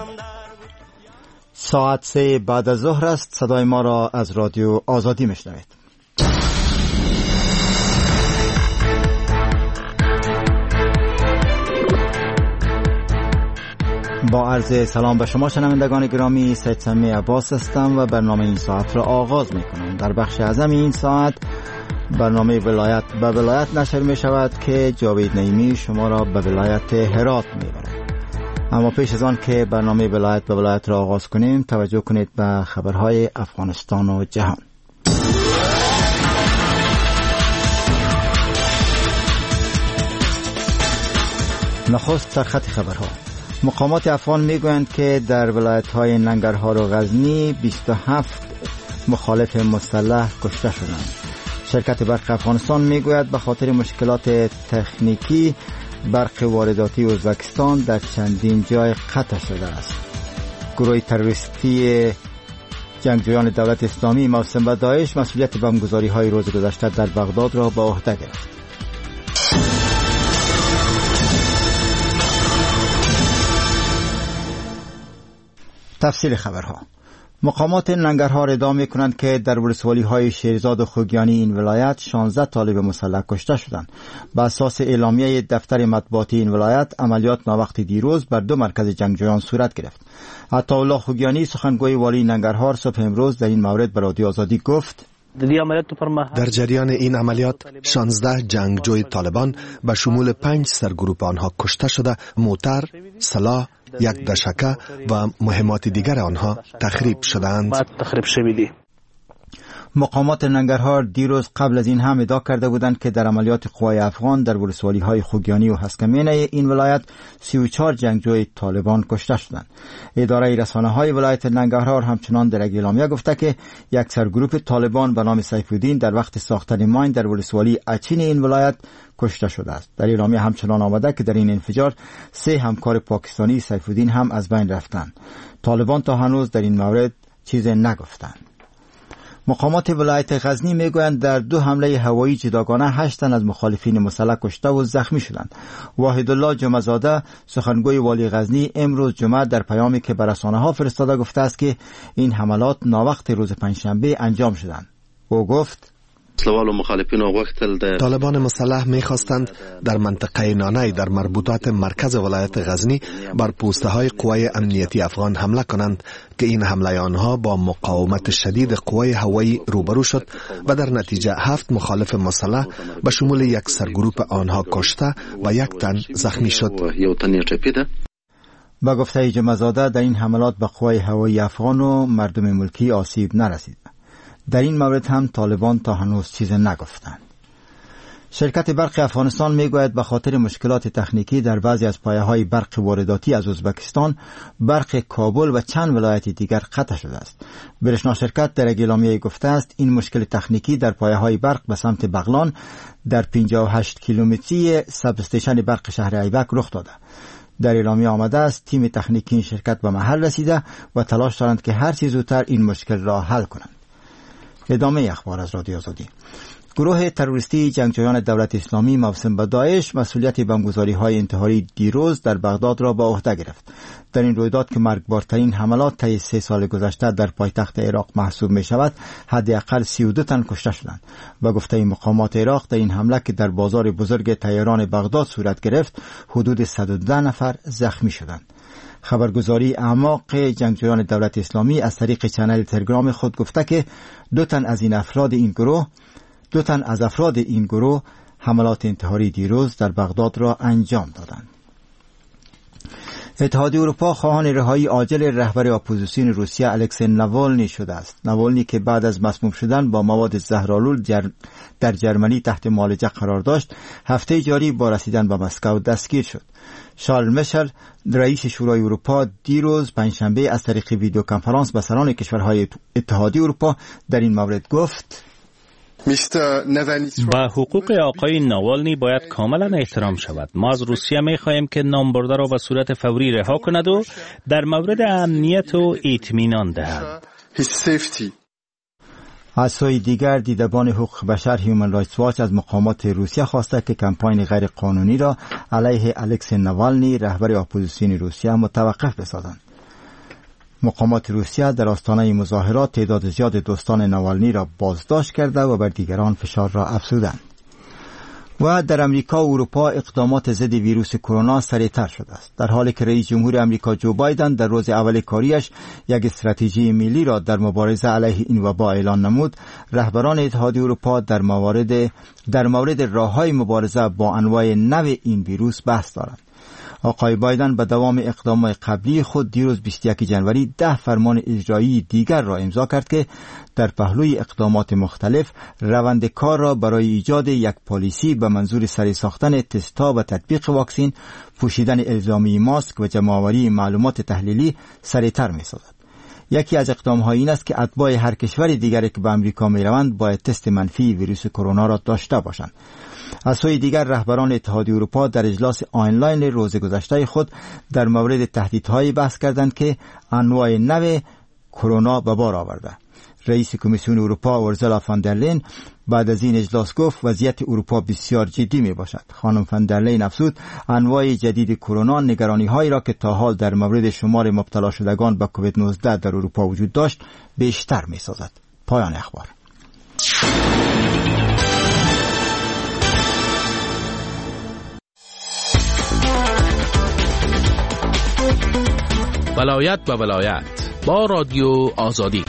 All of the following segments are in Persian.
ساعت 3 بعد از ظهر است. صدای ما را از رادیو آزادی میشنوید. با عرض سلام به شما شنوندگان گرامی، سید سمی عباس هستم و برنامه این ساعت را آغاز میکنم. در بخش اعظم این ساعت برنامه ولایت به ولایت نشر می شود که جاوید نعیمی شما را به ولایت هرات میبرد. اما پیش از آن که برنامه ولایت به ولایت را آغاز کنیم، توجه کنید به خبرهای افغانستان و جهان. نخست سرخط خبرها. مقامات افغان میگویند که در ولایت‌های ننگرهار و غزنی 27 مخالف مسلح کشته شدند. شرکت برق افغانستان میگوید به خاطر مشکلات تکنیکی برق وارداتی ازبکستان در چندین جای قطع شده است. گروه تروریستی جنگجویان دولت اسلامی موسوم به داعش مسئولیت بمبگذاری‌های روز گذشته در بغداد را به عهده گرفت. تفصیل خبرها. مقامات ننگرهار ادعا می‌کنند که در ولسوالی‌های شیرزاد و خوگیانی این ولایت 16 طالب مسلح کشته شدند. بر اساس اعلامیه دفتر مطبوعاتی این ولایت، عملیات مابقت دیروز بر 2 مرکز جنگجویان صورت گرفت. عطاالله خوگیانی سخنگوی والی ننگرهار صبح امروز در این مورد به رادیو آزادی گفت: در جریان این عملیات 16 جنگجوی طالبان به شمول 5 سرگروپ آنها کشته شده، موتر، سلاح، یک دشکه و مهمات دیگر آنها تخریب شدند. مقامات ننگرهار دیروز قبل از این هم ادعا کرده بودند که در عملیات قوای افغان در ولسوالی‌های خوگیانی و هسکمینه این ولایت 34 جنگجوی طالبان کشته شدند. اداره رسانه‌های ولایت ننگرهار همچنان در اعلامیه گفته که یک سرگروپ طالبان به نام سیف‌الدین در وقت ساختن ماین در ولسوالی اچین این ولایت کشته شده است. در اعلامیه همچنان آمده که در این انفجار 3 همکار پاکستانی سیف‌الدین هم از بین رفتند. طالبان تا هنوز در این مورد چیزی نگفتند. مقامات ولایت غزنی میگویند در 2 حمله هوایی جداگانه 8 تن از مخالفین مسلح کشته و زخمی شدند. واحدالله جمعه‌زاده سخنگوی والی غزنی امروز جمعه در پیامی که به رسانه‌ها فرستاده گفته است که این حملات ناوقت روز پنجشنبه انجام شدند. او گفت: طالبان مسلح می‌خواستند در منطقه نانای در مربوطات مرکز ولایت غزنی بر پوسته‌های قوای امنیتی افغان حمله کنند که این حمله آنها با مقاومت شدید قوای هوایی روبرو شد و در نتیجه 7 مخالف مسلح به شمول یک سرگروپ آنها کشته و 1 تن زخمی شد. با گفته جمعه‌زاده در این حملات به قوای هوایی افغان و مردم ملکی آسیب نرسید. در این مورد هم طالبان تا هنوز چیز نگفتند. شرکت برق افغانستان میگوید به خاطر مشکلات تکنیکی در بعضی از پایه‌های برق وارداتی از ازبکستان برق کابل و چند ولایت دیگر قطع شده است. برشنا شرکت در اعلامیه گفته است این مشکل تکنیکی در پایه‌های برق به سمت بغلان در 58 کیلومتری سب استیشن برق شهر ایبک رخ داده. در اعلامیه آمده است تیم تکنیکی این شرکت به محل رسیده و تلاش دارند که هر چه زودتر این مشکل را حل کنند. ادامه اخبار از رادیو آزادی. گروه تروریستی جنگجویان دولت اسلامی موسوم به داعش مسئولیت بمبگذاری‌های انتحاری دیروز در بغداد را به عهده گرفت. در این رویداد که مرگبارترین حملات طی 3 سال گذشته در پایتخت عراق محسوب می شود، حداقل 32 تن کشته شدند. به گفته مقامات عراق در این حمله که در بازار بزرگ طیران بغداد صورت گرفت، حدود 112 نفر زخمی شدند. خبرگزاری اعماق جنگجویان دولت اسلامی از طریق چنل تلگرام خود گفته که 2 تن از افراد این گروه حملات انتحاری دیروز در بغداد را انجام دادند. اتحادیه اروپا خواهان رهایی عاجل رهبر اپوزیسیون روسیه الکسی ناوالنی شده است. ناوالنی که بعد از مسموم شدن با مواد زهرآلود در جرمنی تحت معالجه قرار داشت، هفته جاری با رسیدن به مسکو دستگیر شد. شارل میشل رئیس شورای اروپا دیروز پنجشنبه از طریق ویدیو کنفرانس به سران کشورهای اتحادیه اروپا در این مورد گفت: با حقوق آقای ناوالنی باید کاملا احترام شود. ما از روسیه می خواهیم که نامبرده را به صورت فوری رها کند و در مورد امنیت و اطمینان دهد. از سوی دیگر دیدبان حقوق بشر هیومن رایتس واچ از مقامات روسیه خواسته که کمپاین غیر قانونی را علیه الکسی ناوالنی رهبر اپوزیسیون روسیه متوقف بسازند. مقامات روسیه در آستانه مظاهرات تعداد زیاد دوستان ناوالنی را بازداشت کرده و بر دیگران فشار را افزودند. و در امریکا و اروپا اقدامات ضد ویروس کرونا سریعتر شده است، در حالی که رئیس جمهور امریکا جو بایدن در روز اول کاریش یک استراتژی ملی را در مبارزه علیه این وبا اعلان نمود. رهبران اتحادیه اروپا در مورد راه‌های مبارزه با انواع نو این ویروس بحث دارند. آقای بایدن به دوام اقدامات قبلی خود دیروز 21 جنوری 10 فرمان اجرایی دیگر را امضا کرد که در پهلوی اقدامات مختلف روند کار را برای ایجاد یک پالیسی به منظور سریع ساختن تست‌ها و تطبیق واکسن، پوشیدن الزامی ماسک و جمع‌آوری معلومات تحلیلی سریعتر می‌سازد. یکی از اقدام‌ها این است که اتباع هر کشور دیگری که به امریکا می‌روند باید تست منفی ویروس کرونا را داشته باشند. از سوی دیگر رهبران اتحادیه اروپا در اجلاس آنلاین روز گذشته خود در مورد تهدیدهایی بحث کردند که انواع نو کرونا به بار آورده. رئیس کمیسیون اروپا اورسولا فان در لین بعد از این اجلاس گفت وضعیت اروپا بسیار جدی می باشد. خانم فان در لین افزود انواع جدید کرونا نگرانی هایی را که تا حال در مورد شمار مبتلا شدگان به کووید 19 در اروپا وجود داشت بیشتر می سازد. پایان اخبار. ولایت به ولایت با رادیو آزادی.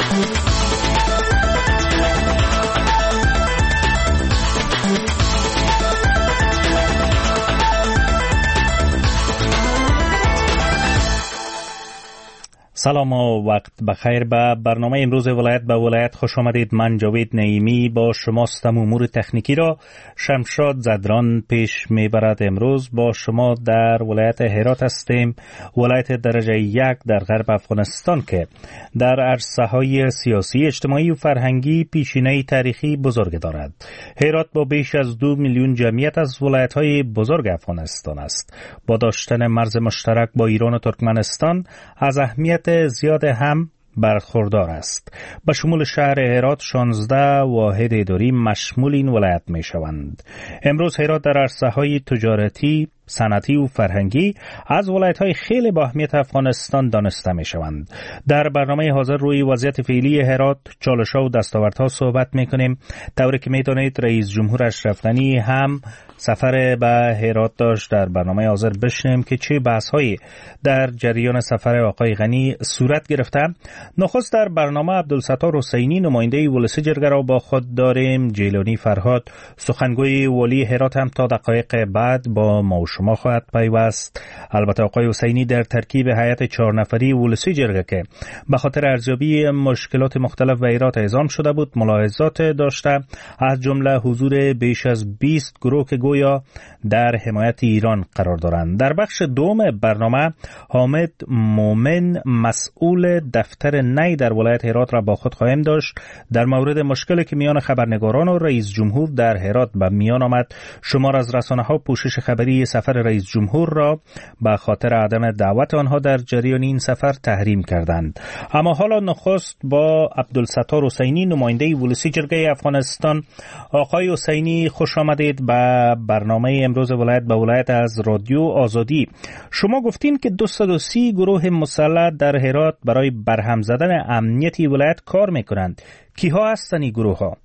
سلام و وقت بخیر. به برنامه امروز ولایت به ولایت خوش آمدید. من جاوید نعیمی با شماستم. امور تکنیکی را شمشاد زدران پیش میبرد. امروز با شما در ولایت هرات هستیم، ولایت درجه 1 در غرب افغانستان که در عرصه‌های سیاسی، اجتماعی و فرهنگی پیشینه تاریخی بزرگ دارد. هرات با بیش از 2 میلیون جمعیت از ولایت‌های بزرگ افغانستان است. با داشتن مرز مشترک با ایران و ترکمنستان از اهمیت زیاد هم برخوردار است. به شمول شهر هرات 16 واحد اداری مشمول این ولایت می شوند. امروز هرات در عرصه‌های تجارتی، صنعتی و فرهنگی از ولایت‌های خیلی با اهمیت افغانستان دانسته می‌شوند. در برنامه حاضر روی وضعیت فعلی هرات، چالش‌ها و دستاوردها صحبت می‌کنیم. طوری که می‌دانید رئیس جمهور اشرف غنی هم سفر به هرات داشت. در برنامه حاضر بشنویم که چه بحث‌هایی در جریان سفر آقای غنی صورت گرفته. نخست در برنامه عبدالستار حسینی نماینده ولسی جرگه را با خود داریم. جیلانی فرهاد سخنگوی والی هرات هم تا دقایق بعد با ما شما خواهد پیوست. البته آقای حسینی در ترکیب هیئت 4 نفری ولسی جرگه که به خاطر ارزیابی مشکلات مختلف به هرات اعزام شده بود ملاحظات داشته، از جمله حضور بیش از 20 گروه که گویا در حمایت ایران قرار دارند. در بخش دوم برنامه حامد مومن مسئول دفتر نی در ولایت هرات را با خود خواهیم داشت. در مورد مشکلی که میان خبرنگاران و رئیس جمهور در هرات به میان آمد، شمار از رسانه‌ها پوشش خبری سفر رئیس جمهور را به خاطر عدم دعوت آنها در جریان این سفر تحریم کردند. اما حالا نخست با عبدالستار حسینی نماینده ولسی جرگه افغانستان. آقای حسینی خوش آمدید به برنامه امروز ولایت به ولایت از رادیو آزادی. شما گفتین که 230 گروه مسلح در هرات برای برهم زدن امنیتی ولایت کار میکنند. کیها هستند این گروه ها؟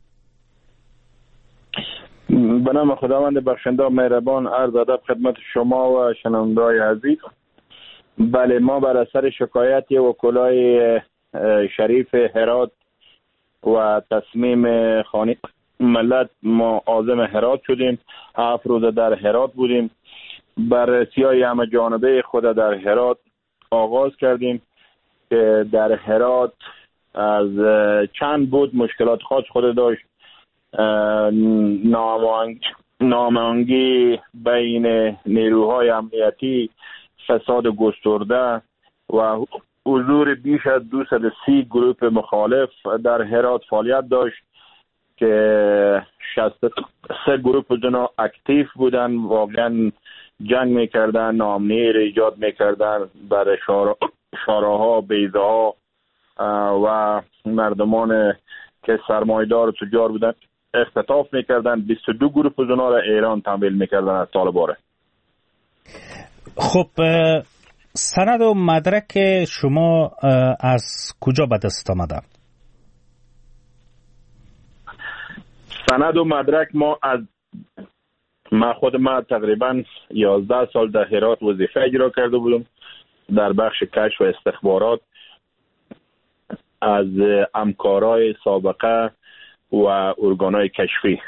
به نام خداوند بخشنده و مهربان، عرض ادب خدمت شما و شنونده‌های عزیز. بله، ما بر اثر شکایت وکلای شریف هرات و تصمیم خانه ملت ما عازم هرات شدیم. 7 روز در هرات بودیم. بررسی‌های همه جانبه خود در هرات آغاز کردیم که در هرات از چند بود مشکلات خاص خود داشت. ناامنی بین نیروهای امنیتی، فساد گسترده و حضور بیش از 230 گروه مخالف در هرات فعالیت داشت که 63 گروه زنا اکتیو بودن، واقعا جنگ میکردن، ناامنی را ایجاد میکردن بر شاراها، بیضاها و مردمان که سرمایه‌دار و تجار بودن اختطاف میکردن. 22 گروه زنا را ایران تحویل میکردن از طالبان. خب سند و مدرک شما از کجا به دست آمده؟ سند و مدرک ما تقریبا 11 سال در هرات وظیفه اجرا کرده بودم در بخش کشف و استخبارات از همکارای سابقه و ارگانهای کشفی.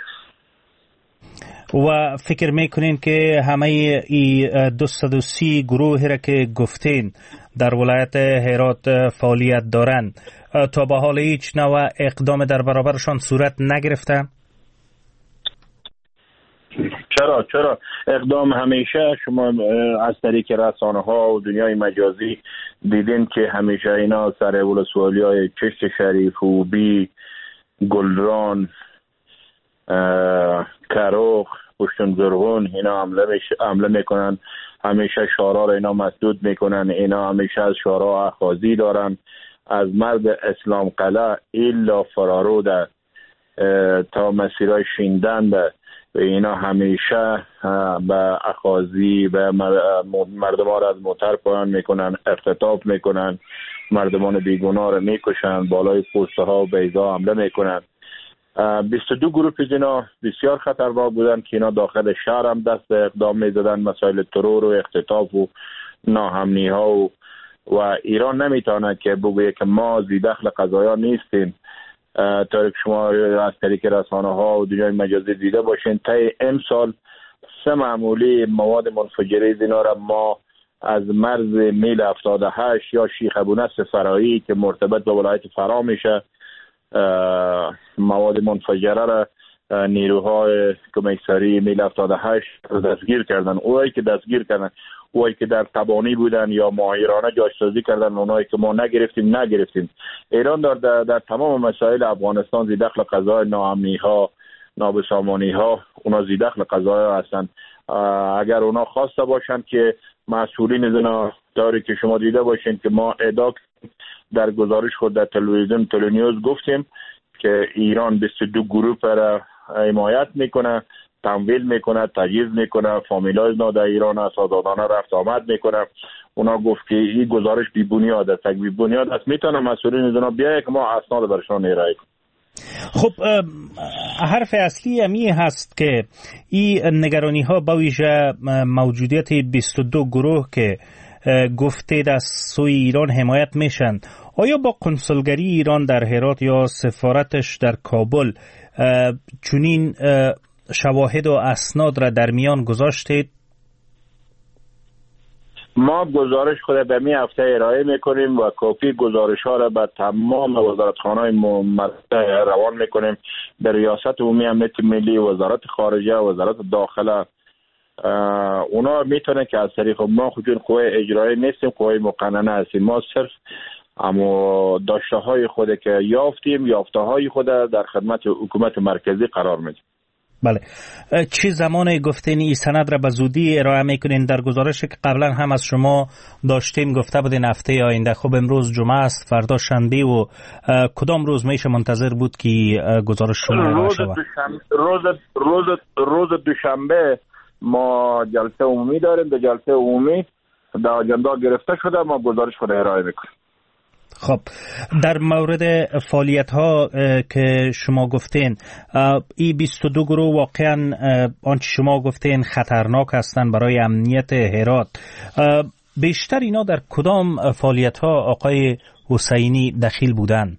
و فکر میکنین که همه ای 230 گروهی را که گفتین در ولایت هرات فعالیت دارن تا به حال هیچ نوع اقدام در برابرشان صورت نگرفته؟ چرا اقدام همیشه شما از طریق رسانه ها و دنیای مجازی دیدین که همیشه اینا سر ولسوالی های چشت شریف، خوبی، گلران، کروخ، پشتون زرغون اینا حمله میکنن. همیشه شورا را اینا مسدود میکنن. اینا همیشه از شورا اخاذی دارن. از مرد اسلام قلعه الا فرارو تا مسیرهای شیندن و اینا همیشه به اخاذی به مردم ها را از موتر پایان میکنن، اختطاف میکنن، مردمان بیگناه را میکشن، بالای پوسته ها و بیضا حمله میکنن. 22 گروه از اینا بسیار خطرناک بودن که اینا داخل شهر هم دست به اقدام میزدن، مسائل ترور و اختطاف و ناامنی ها و ایران نمیتونه که بگویه که ما زی دخل قضایا نیستیم. طوری که شما از طریق رسانه ها و دنیای مجازی دیده باشین تا امسال 3 معمولی مواد منفجره اینا را ما از مرز میل 78 یا شیخ ابونصر فرایی که مرتبط به ولایت فرا میشه مواد منفجره را نیروهای کمیسری میل 78 دستگیر کردن. اونایی که دستگیر کردن اونایی که در تبانی بودن یا ماهرانه جاسوسی کردن، اونایی که ما نگرفتیم. ایران در تمام مسائل افغانستان زی دخل قضای ناامنی ها، نابسامانی ها، اونا زی دخل قضای هستن. اگر اونا خواسته باشن که مسئولین از اینا داری که شما دیده باشین که ما ادعا در گزارش خود در تلویزیون تلنیوز گفتیم که ایران 22 گروه را حمایت میکنه، تمویل میکنه، تجهیز میکنه، فامیلای اینا در ایران آزادانه رفت آمد میکنه. اونا گفت که این گزارش بی بنیاد است. بی بنیاد است میتونه مسئولین از اونا بیاید که ما اسناد برشان ارائه کنیم. خب حرف اصلی امی هست که این نگرانی ها با ویژه موجودیت 22 گروه که گفتید از سوی ایران حمایت میشن، آیا با کنسولگری ایران در هرات یا سفارتش در کابل چنین شواهد و اسناد را در میان گذاشتید؟ ما گزارش خود به می هفته ارائه میکنیم و کپی گزارش ها را به تمام وزارتخانه‌های مربوطه روان میکنیم. در ریاست عمومی امنیت ملی، وزارت خارجه، وزارت داخله، اونا میتونه که از طریق ما خودمون قوه اجرایی نیستیم، قوه مقننه هستیم. ما صرف اما داشته های خود که یافته های خود در خدمت حکومت مرکزی قرار میدیم. بله. چه زمان گفتین این سند را به زودی ارائه میکنین؟ در گزارشی که قبلا هم از شما داشتیم گفته بودین هفته آینده. خب امروز جمعه است، فردا شنبه و کدام روز میشه منتظر بود که گزارش شما ارائه شود؟ روز دوشنبه ما جلسه عمومی داریم. در جلسه عمومی در اجندا گرفته شده، ما گزارش خود ارائه میکنیم. خب در مورد فعالیت ها که شما گفتین، این 22 گروه واقعا آنچه شما گفتین خطرناک هستند برای امنیت هرات. بیشتر اینا در کدام فعالیت ها آقای حسینی دخیل بودن؟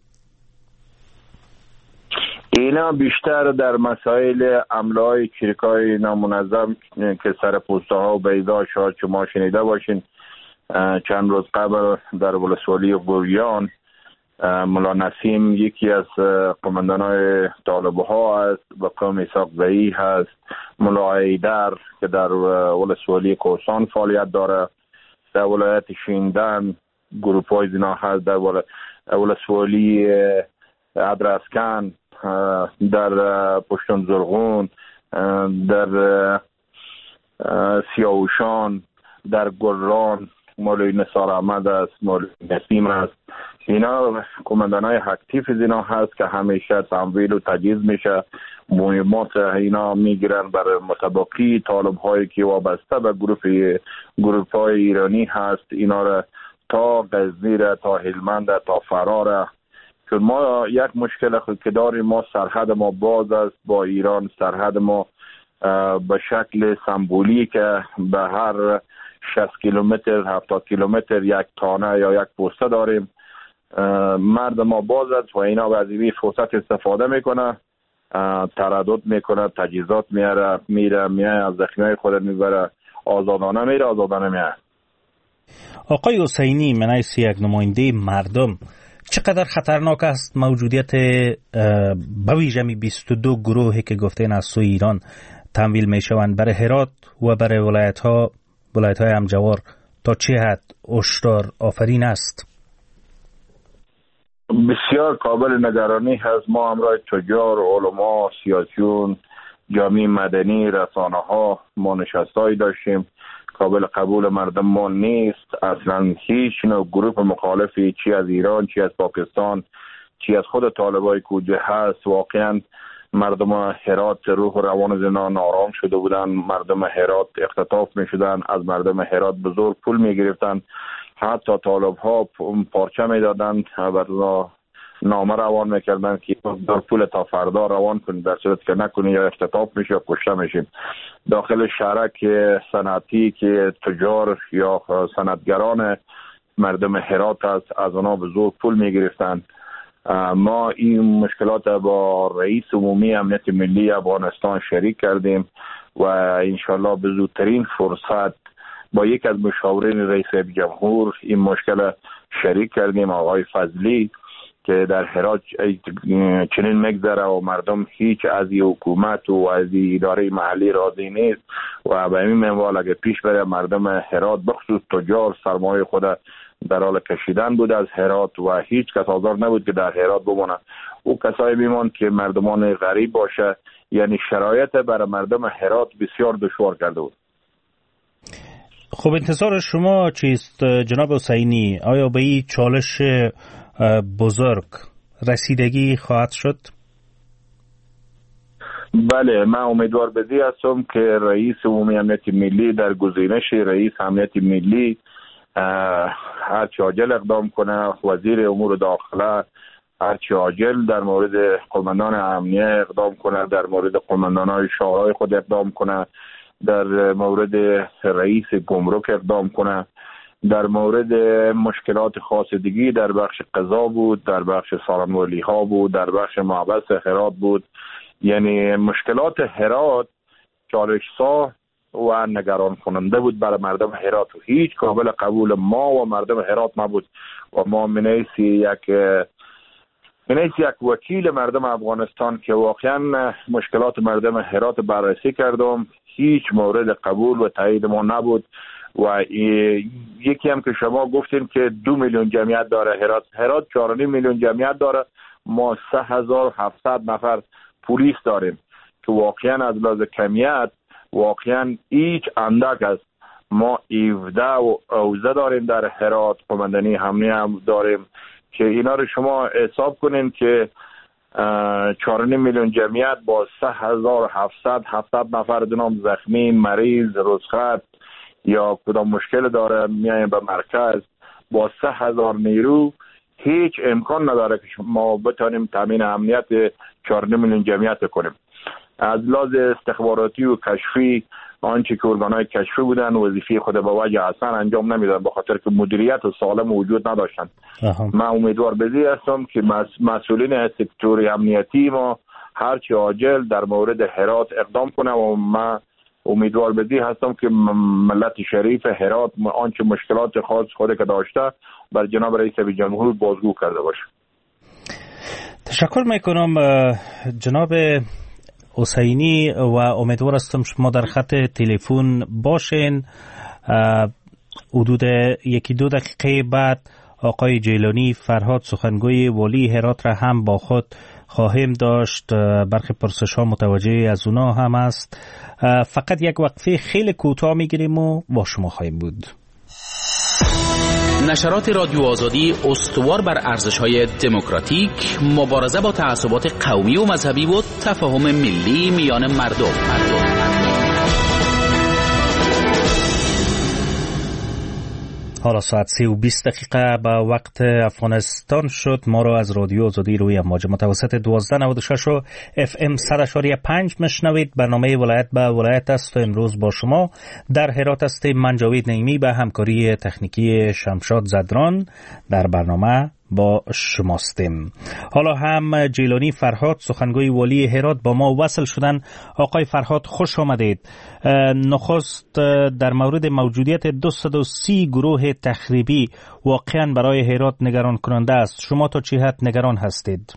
اینا بیشتر در مسائل حمله های چریکای نامنظم که سر پوسته ها و بیضا شاید شما شنیده باشین. چند روز قبل در ولسوالی گوریان ملا نسیم یکی از قماندانای طالب ها است، با قوم اسحاق زئی هست، ملا ایدر که در ولسوالی کوهستان فعالیت داره، در ولایت شیندن گروپ های زینا هست، در ولسوالی ادرسکن، در پشتون زرغون، در سیاوشان، در گلران مولوی نثار احمد است، مولوی نسیم است. اینا کماندانای اکتیو از اینا هست که همیشه تمویل و تجهیز میشه. مهمات اینا میگیرن برای متبقی طالب هایی که وابسته به گروپ های ایرانی هست. اینا را تا غزنی را، تا هلمند، تا فرار. چون ما یک مشکل که داریم، ما سرحد ما باز است با ایران. سرحد ما به شکل سمبولیک به هر 60 کیلومتر 70 کیلومتر یک تانه یا یک پوسته داریم. مرد ما باز است و اینا از این فرصت استفاده میکنه، تردد میکنه، تجهیزات میره از زخمیای خود میبره، آزادانه میره، آزادانه میره. آقای حسینی، من از یک نماینده مردم، چقدر خطرناک است موجودیت به ویژه 22 گروهی که گفتین از سوی ایران تمویل میشوند برای هرات و برای ولایت های همجوار؟ تا چه حد هشدار آفرین است؟ بسیار قابل نگرانی هست. ما همراه تجار، علما، سیاسیون، جامعه مدنی، رسانه ها ما نشستایی داشتیم. قابل قبول مردم ما نیست اصلا. هیچ نوع گروه مخالفی، چی از ایران، چی از پاکستان، چی از خود طالبای کوجه هست. واقعا مردم هرات روح و روان زنان آرام شده بودن. مردم هرات اختطاف می شدن، از مردم هرات بزرگ پول می گرفتن. حتی طالب ها پارچه می دادن، نامه روان میکردن که در پول تا فردا روان کنید، در صورت که نکنید یا اختطاف میشه یا کشته میشیم. داخل شهرک صنعتی که تجار یا صنعتگران مردم هرات است، از اونا بزرگ پول میگرفتن. ما این مشکلات با رئیس عمومی امنیت ملی افغانستان شریک کردیم و انشالله به زودترین فرصت با یک از مشاورین رئیس جمهور این مشکل شریک کردیم، آقای فضلی، که در هرات چنین مگذره و مردم هیچ از حکومت و از اداره محلی راضی نیست و به این منوال اگه پیش بره مردم هرات بخصوص تجار سرمایه خود در حال کشیدن بود از هرات و هیچ کس حاضر نبود که در هرات بمونه. او کسایی میموند که مردمان غریب باشه. یعنی شرایط برای مردم هرات بسیار دشوار کرده بود. خب انتظار شما چیست جناب حسینی؟ آیا به این چالش بزرگ رسیدگی خواهد شد؟ بله، من امیدوار بدی هستم که رئیس عمومی امنیت ملی در گزینش رئیس امنیت ملی هرچی عاجل اقدام کنه. وزیر امور داخله هرچی عاجل در مورد قماندان امنیه اقدام کنه، در مورد قماندانای شهرهای خود اقدام کنه، در مورد رئیس گمرک اقدام کنه. در مورد مشکلات خاص دیگی در بخش قضا بود، در بخش سالن‌ولی ها بود، در بخش محبس هرات بود. یعنی مشکلات هرات چالش‌سا و نگران کننده بود برای مردم هرات و هیچ قابل قبول ما و مردم هرات نبود و ما منیسی یک وکیل مردم افغانستان که واقعا مشکلات مردم هرات بررسی کردم، هیچ مورد قبول و تایید ما نبود. و یکی هم که شما گفتین که 2 میلیون جمعیت داره هرات 4.5 میلیون جمعیت داره. ما 3700 نفر پلیس داریم که واقعا از لحاظ کمیت واقعا هیچ اندک است. ما 17 و اوزه داریم در هرات، قماندانی امنیه هم داریم که اینا رو شما حساب کنین که 4.5 میلیون جمعیت با 3700 نفر دنام زخمی، مریض، رخصت یا کدام مشکل داره میایم به مرکز با 3000 نیرو، هیچ امکان نداره که ما بتونیم تامین امنیت 4.5 میلیون جمعیت کنیم. از لحاظ استخباراتی و کشفی آنچه که ارگانهای کشفی بودن وظیفه خود به وجه حسن انجام نمیدن به خاطر که مدیریت سالم وجود نداشتن. من امیدوار بزی هستم که مسئولین سکتور امنیتی ما هرچی عاجل در مورد هرات اقدام کنه و من امیدوار بدی هستم که ملت شریف هرات آنچه مشکلات خاص خود که داشته بر جناب رئیس جمهور بازگو کرده باشه. تشکر میکنم جناب حسینی و امیدوار هستم شما در خط تلفن باشین. حدود 1-2 دقیقه بعد آقای جیلانی فرهاد سخنگوی والی هرات را هم با خود خواهیم داشت. برخی پرسش ها متوجه از اونا هم است. فقط یک وقفه خیلی کوتاه میگیریم و با شما خواهیم بود. نشرات رادیو آزادی استوار بر ارزش‌های دموکراتیک، مبارزه با تعصبات قومی و مذهبی و تفاهم ملی میان مردم. حالا ساعت 3:20 به وقت افغانستان شد. ما را از رادیو آزادی روی امواج متوسط 1296 و FM 100.5 مشنوید. برنامه ولایت به ولایت است و امروز با شما در هرات هستیم. من جاوید نعیمی به همکاری تکنیکی شمشاد زدران در برنامه با شماستیم. حالا هم جیلانی فرهاد سخنگوی والی هرات با ما وصل شدن. آقای فرهاد خوش آمدید. نخست در مورد موجودیت 230 گروه تخریبی واقعا برای هرات نگران کننده است. شما تا چه حد نگران هستید؟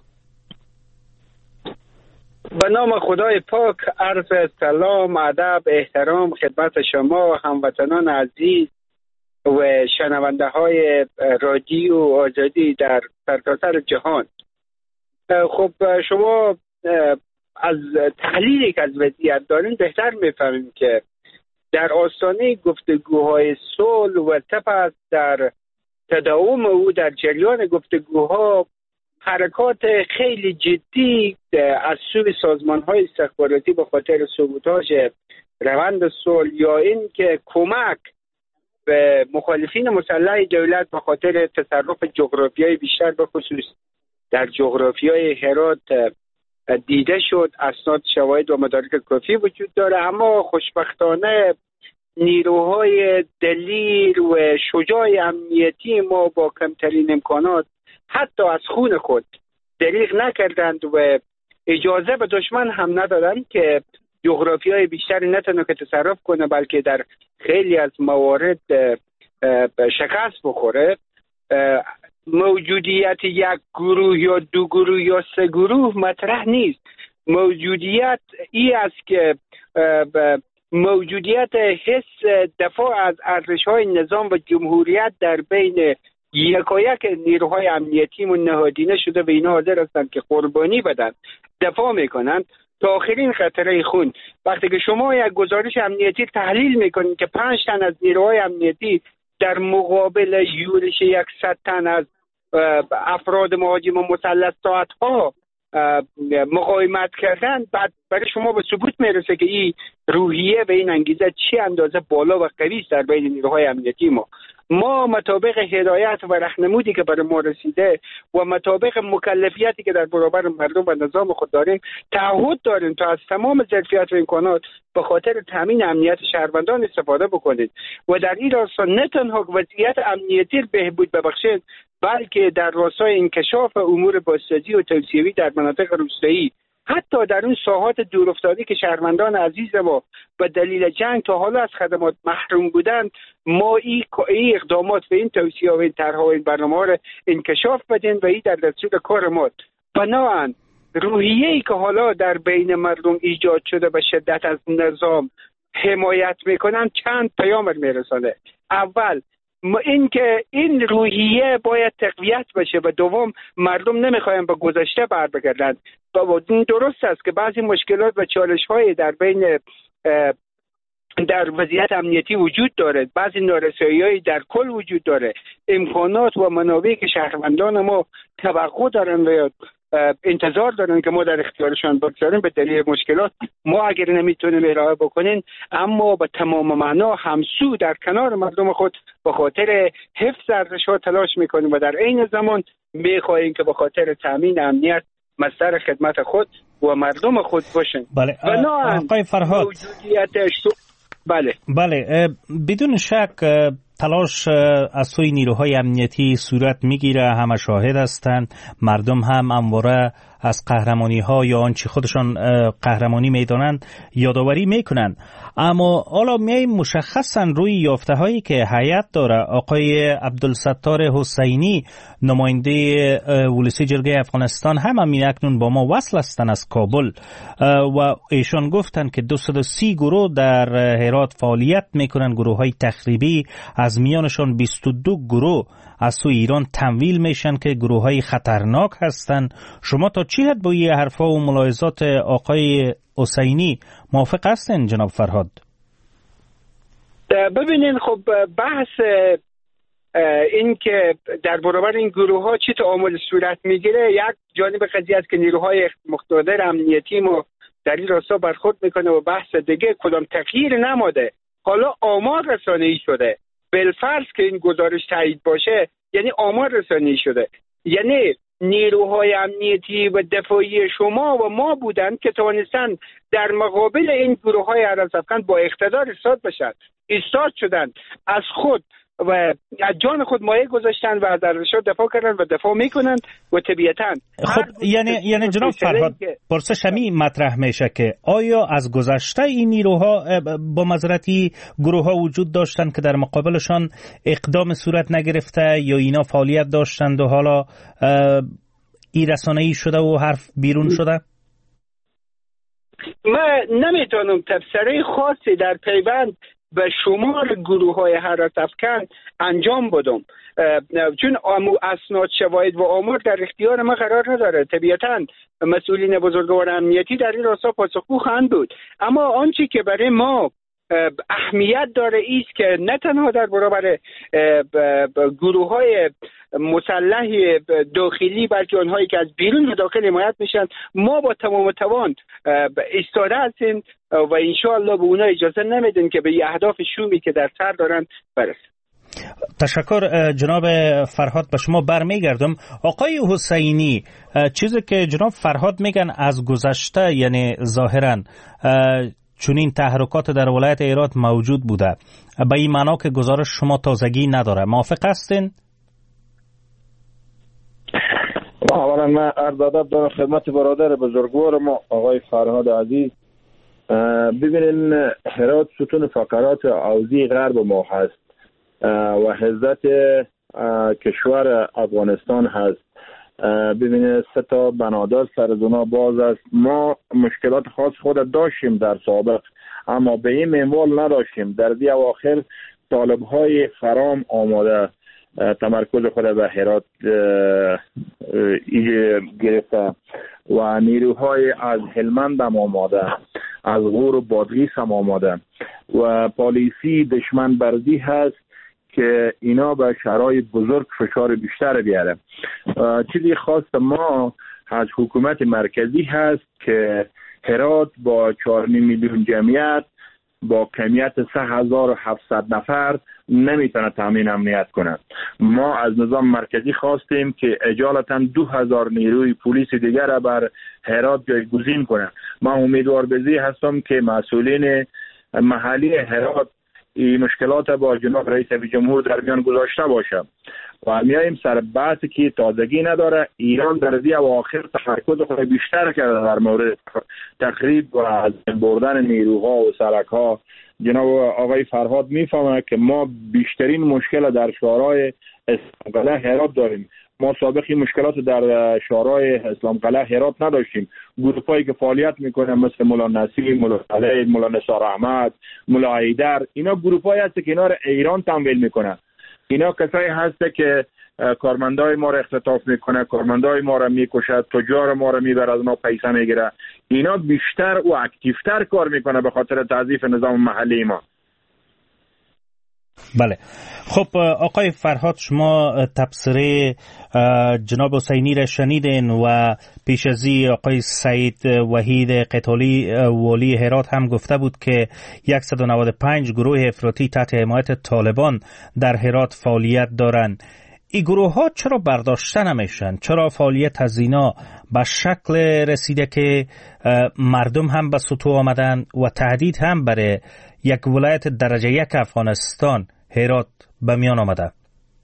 به نام خدای پاک عرض سلام، ادب، احترام خدمت شما هموطنان عزیز و شنونده های رادیو آزادی در سرتاسر جهان. خب شما از تحلیلی که از وضعیت دارین بهتر میفهمیم که در آستانه گفتگوهای صلح و سپس در تداوم او در جریان گفتگوها حرکات خیلی جدی از سوی سازمان‌های استخباراتی به خاطر سبوتاژ روند صلح یا این که کمک به مخالفین مسلح دولت به خاطر تصرف جغرافیایی بیشتر به خصوص در جغرافیای هرات دیده شد. اسناد، شواهد و مدارک کافی وجود داره، اما خوشبختانه نیروهای دلیر و شجاع امنیتی ما با کمترین امکانات حتی از خون خود دریغ نکردند و اجازه به دشمن هم ندادند که جغرافیای بیشتری نه تنها که تصرف کنه بلکه در خیلی از موارد شکست بخوره. موجودیت یک گروه یا دو گروه یا سه گروه مطرح نیست. موجودیت ای است که موجودیت حس دفاع از ارزش‌های نظام و جمهوریت در بین یکایک نیروهای امنیتیمون نهادینه شده و اینا حاضر هستند که قربانی بدن، دفاع میکنند تا آخرین قطره خون. وقتی که شما یک گزارش امنیتی تحلیل میکنید که 5 تن از نیروهای امنیتی در مقابل یورش 100 تن از افراد مهاجم و مسلح ساعت‌ها مقاومت کردن، بعد برای شما به ثبوت میرسه که این روحیه و این انگیزه چی اندازه بالا و قوی است در بین نیروهای امنیتی ما مطابق هدایت و راهنمودی که برای ما رسیده و مطابق مکلفیتی که در برابر مردم و نظام خود داریم تعهد داریم تا از تمام ظرفیت و امکانات به خاطر تامین امنیت شهروندان استفاده بکنید و در این راستا نه تنها وضعیت امنیتی بهبود ببخشید بلکه در راستای انکشاف امور بازسازی و توسعه‌ای در مناطق روستایی، حتی در اون ساحات دورافتاده که شهروندان عزیز ما به دلیل جنگ تا حالا از خدمات محروم بودند، ما این اقدامات و این توصیه و این طرح‌ها و این برنامه‌ها را انکشاف بدیم و این در دستور کار ما. بنابراین روحیه‌ای که حالا در بین مردم ایجاد شده به شدت از نظام حمایت میکنن چند پیام میرسانه. اول این که این روحیه باید تقویت بشه و دوم مردم نمیخواین به گذشته بر بگردن. این درست است که بعضی مشکلات و چالش‌های در بین در وضعیت امنیتی وجود داره، بعضی نارسایی‌های در کل وجود داره، امکانات و منابعی که شهروندان ما توقع دارن و انتظار دارن که ما در اختیارشان بگذاریم به دلیل مشکلات ما اگر نمیتونیم ارائه بکنیم، اما به تمام معنا همسو در کنار مردم خود به خاطر حفظ ارزش‌ها تلاش میکنیم و در عین زمان میخواهیم که به خاطر تامین امنیت مصدر خدمت خود و مردم خود باشیم. بله آقای فرهاد، بله بدون شک تلاش از سوی نیروهای امنیتی صورت میگیره، همه شاهد هستند، مردم هم همواره از قهرمانی ها یا آنچه خودشان قهرمانی میدانند یادآوری میکنند. اما حالا میایم مشخصا روی یافته هایی که هیئت داره. آقای عبدالستار حسینی نماینده ولسی جرگه افغانستان هم اکنون با ما وصل هستند از کابل و ایشان گفتند که 230 گروه در هرات فعالیت میکنند، گروه های تخریبی، از میانشان 22 گروه از سوی ایران تمویل میشن که گروه های خطرناک هستند. شما تا چی حد با این حرفا و ملاحظات آقای حسینی موافق هستین جناب فرهاد؟ ببینین خب بحث این که در برابر این گروه ها چه تعامل صورت میگیره، یک جانب قضیه است که نیروهای مقتدر امنیتی ما در این راستا برخورد میکنه و بحث دیگه کدام تغییر نماده. حالا آمار رسانه‌ای شده، بالفرض که این گزارش تایید باشه، یعنی آمار رسانه‌ای شده، یعنی نیروهای امنیتی و دفاعی شما و ما بودند که توانستند در مقابل این گروه‌های عرض‌افکن با اقتدار ایستاد شدند، از خود و از جان خود مایه گذاشتن و از ارزش‌ها دفاع کردن و دفاع میکنند و طبیعتاً. خب یعنی جناب فرهاد پرسش همین مطرح میشه که آیا از گذشته این نیروها با معذرتی گروه‌ها وجود داشتند که در مقابلشان اقدام صورت نگرفته یا اینا فعالیت داشتند و حالا این رسانه‌ای شده و حرف بیرون شده؟ من نمیتونم تفسیر خاصی در پیوند به شمار گروه‌های حرکت افکن انجام بدم، چون اسناد، شواهد و آمار در اختیار ما قرار نداره. طبیعتاً مسئولین بزرگوار امنیتی در این راستا پاسخگو خواهند بود، اما آنچه که برای ما اهمیت داره ایست که نه تنها در برابر گروه‌های مسلح داخلی بلکه آنهایی که از بیرون و داخل حمایت میشن، ما با تمام توان ایستاده هستیم و انشاءالله به اونا اجازه نمیدیم که به اهداف شومی که در سر دارن برسن. تشکر جناب فرهاد. به شما برمیگردم. آقای حسینی، چیزی که جناب فرهاد میگن از گذشته، یعنی ظاهراً چون این تحرکات در ولایت هرات موجود بوده، به این معنا که گزارش شما تازگی نداره، موافق هستین؟ اولا من عرض ادب دارم خدمت برادر بزرگوار ما آقای فرهاد عزیز. ببینین هرات ستون فقرات حوزه غرب ما هست و حضرت کشور افغانستان هست. ببینید 3 بنادر سرزونا باز است. ما مشکلات خاص خود داشتیم در سابق، اما به این منوال نداشتیم. در دی اواخر طالب‌های فرام آماده تمرکز خود به هرات گرفته و نیروهای از هلمند هم آماده، از غور و بادغیس هم آماده و پالیسی دشمن برزی هست که اینا به شهرهای بزرگ فشار بیشتر بیاره. چیزی خاص ما از حکومت مرکزی هست که هرات با 4 میلیون جمعیت با کمیت 3700 نفر نمیتونه تامین امنیت کنه. ما از نظام مرکزی خواستیم که اجالتا 2000 نیروی پلیس دیگر را بر هرات جایگزین کنه. من امیدوار بزی هستم که مسئولین محلی هرات این مشکلات با جناب رئیس جمهور در میان گذاشته باشه و میایم سر بحثی که تازگی نداره. ایران در دی اواخر تمرکز خود بیشتر کرده در مورد تخریب و از بردن نیروها و سرک‌ها. جناب آقای فرهاد میفهمه که ما بیشترین مشکل در شهرهای اسلام قلعه هرات داریم. ما سابقی مشکلات در شهرهای اسلام قلعه هرات نداشتیم. گروهایی که فعالیت میکنه مثل مولا نصیر، مولا علی، مولا نثار احمد، مولا حیدر، اینا گروهایی هست که اینا رو ایران تمویل میکنه. اینا کسایی هست که کارمندای ما را اختطاف میکنه، کارمندای ما را میکشه، تجار ما را میبره، از ما پیسه میگیره. اینا بیشتر و اکتیفتر کار میکنه به خاطر تضعیف نظام محلی ما. بله. خب آقای فرهاد، شما تبصره جناب حسینی را شنیدین و پیش از این آقای سعید وحید قتالی والی هرات هم گفته بود که 195 گروه افراطی تحت حمایت طالبان در هرات فعالیت دارند. این گروه ها چرا برداشته نمیشن؟ چرا فعالیت از اینا به شکل رسیده که مردم هم به سطوح آمدن و تهدید هم برای یک ولایت درجه 1 افغانستان هرات به میان آمده؟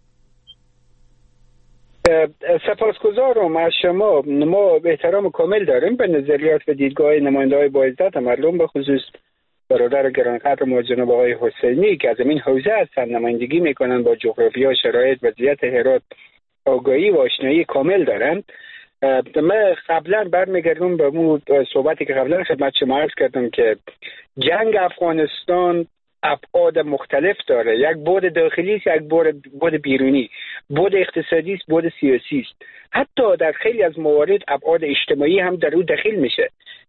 سپاسگزارم از شما. ما احترام کامل داریم به نظریات و دیدگاه نماینده‌های باعزت مردم، به خصوص برادر گرانقدر ما جناب آقای حسینی که از این حوزه هستند، نمایندگی میکنن، با جغرافیا، شرایط، وضعیت هرات آگاهی و آشنایی کامل دارن. من قبلا برمیگردم به اون صحبتی که قبلا خدمت شما عرض کردم که جنگ افغانستان ابعاد مختلف داره. یک بعد داخلی است، یک بعد بیرونی، بعد اقتصادی است، بعد سیاسی است. حتی در خیلی از موارد ابعاد اجتماعی هم در او دخیل میشه.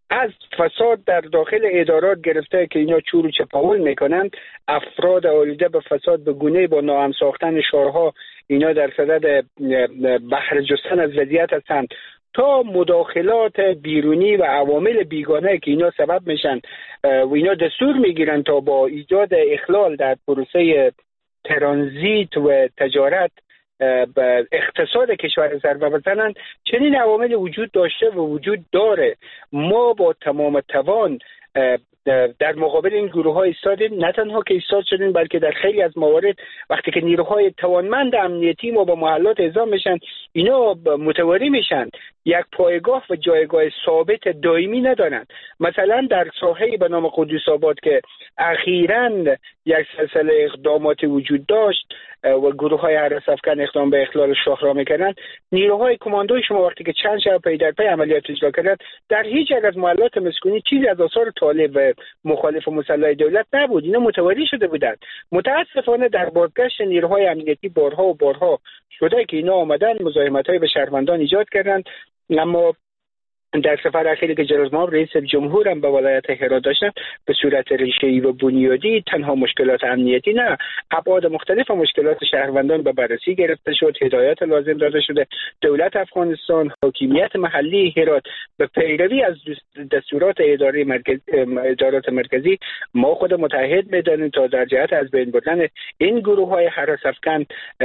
از فساد در داخل ادارات گرفته که اینا چور و چپاول میکنند، افراد آلوده به فساد به گونه‌ای با ناهم ساختن شهرها اینا در صدد بهره جستن از وضعیت هستند، تا مداخلات بیرونی و عوامل بیگانه که اینا سبب میشن و اینا دستور میگیرن تا با ایجاد اخلال در پروسه ترانزیت و تجارت به اقتصاد کشور ضربه بزنن. چنین عوامل وجود داشته و وجود داره. ما با تمام توان در مقابل این گروه ها ایستادیم. نه تنها که ایستاد شدیم، بلکه در خیلی از موارد وقتی که نیروهای توانمند امنیتی ما به محلات اعزام میشن، اینا متواری میشن، یک پایگاه و جایگاه ثابت دائمی ندارن. مثلا در ساحه‌ای به نام قدوس آباد که اخیراً یک سلسله اقدامات وجود داشت و گروه های حرس افکن اقدام به اخلال شهر میکنن، نیروهای کماندوی شما وقتی که چند شب پی در پی عملیات اجرا کردن، در هیچ یک از محلات مسکونی چیزی از آثار طالب و مخالف مسلح دولت نبود. اینا متواری شده بودند. متاسفانه در بازگشت نیروهای امنیتی بارها و بارها شده که اینا آمدن مزاحمت‌های به شهروندان ایجاد کردند. اما در سفر اخیری که جلال‌مآب رئیس جمهور هم به ولایت هرات داشتن، به صورت ریشه‌ای و بنیادی تنها مشکلات امنیتی نه، ابعاد مختلف مشکلات شهروندان به بررسی گرفته شد، هدایات لازم داده شده. دولت افغانستان، حاکمیت محلی هرات به پیروی از دستورات ادارات مرکزی ما خود متحد می‌دانیم تا در جهت از بین بردن این گروه‌های حراس افکن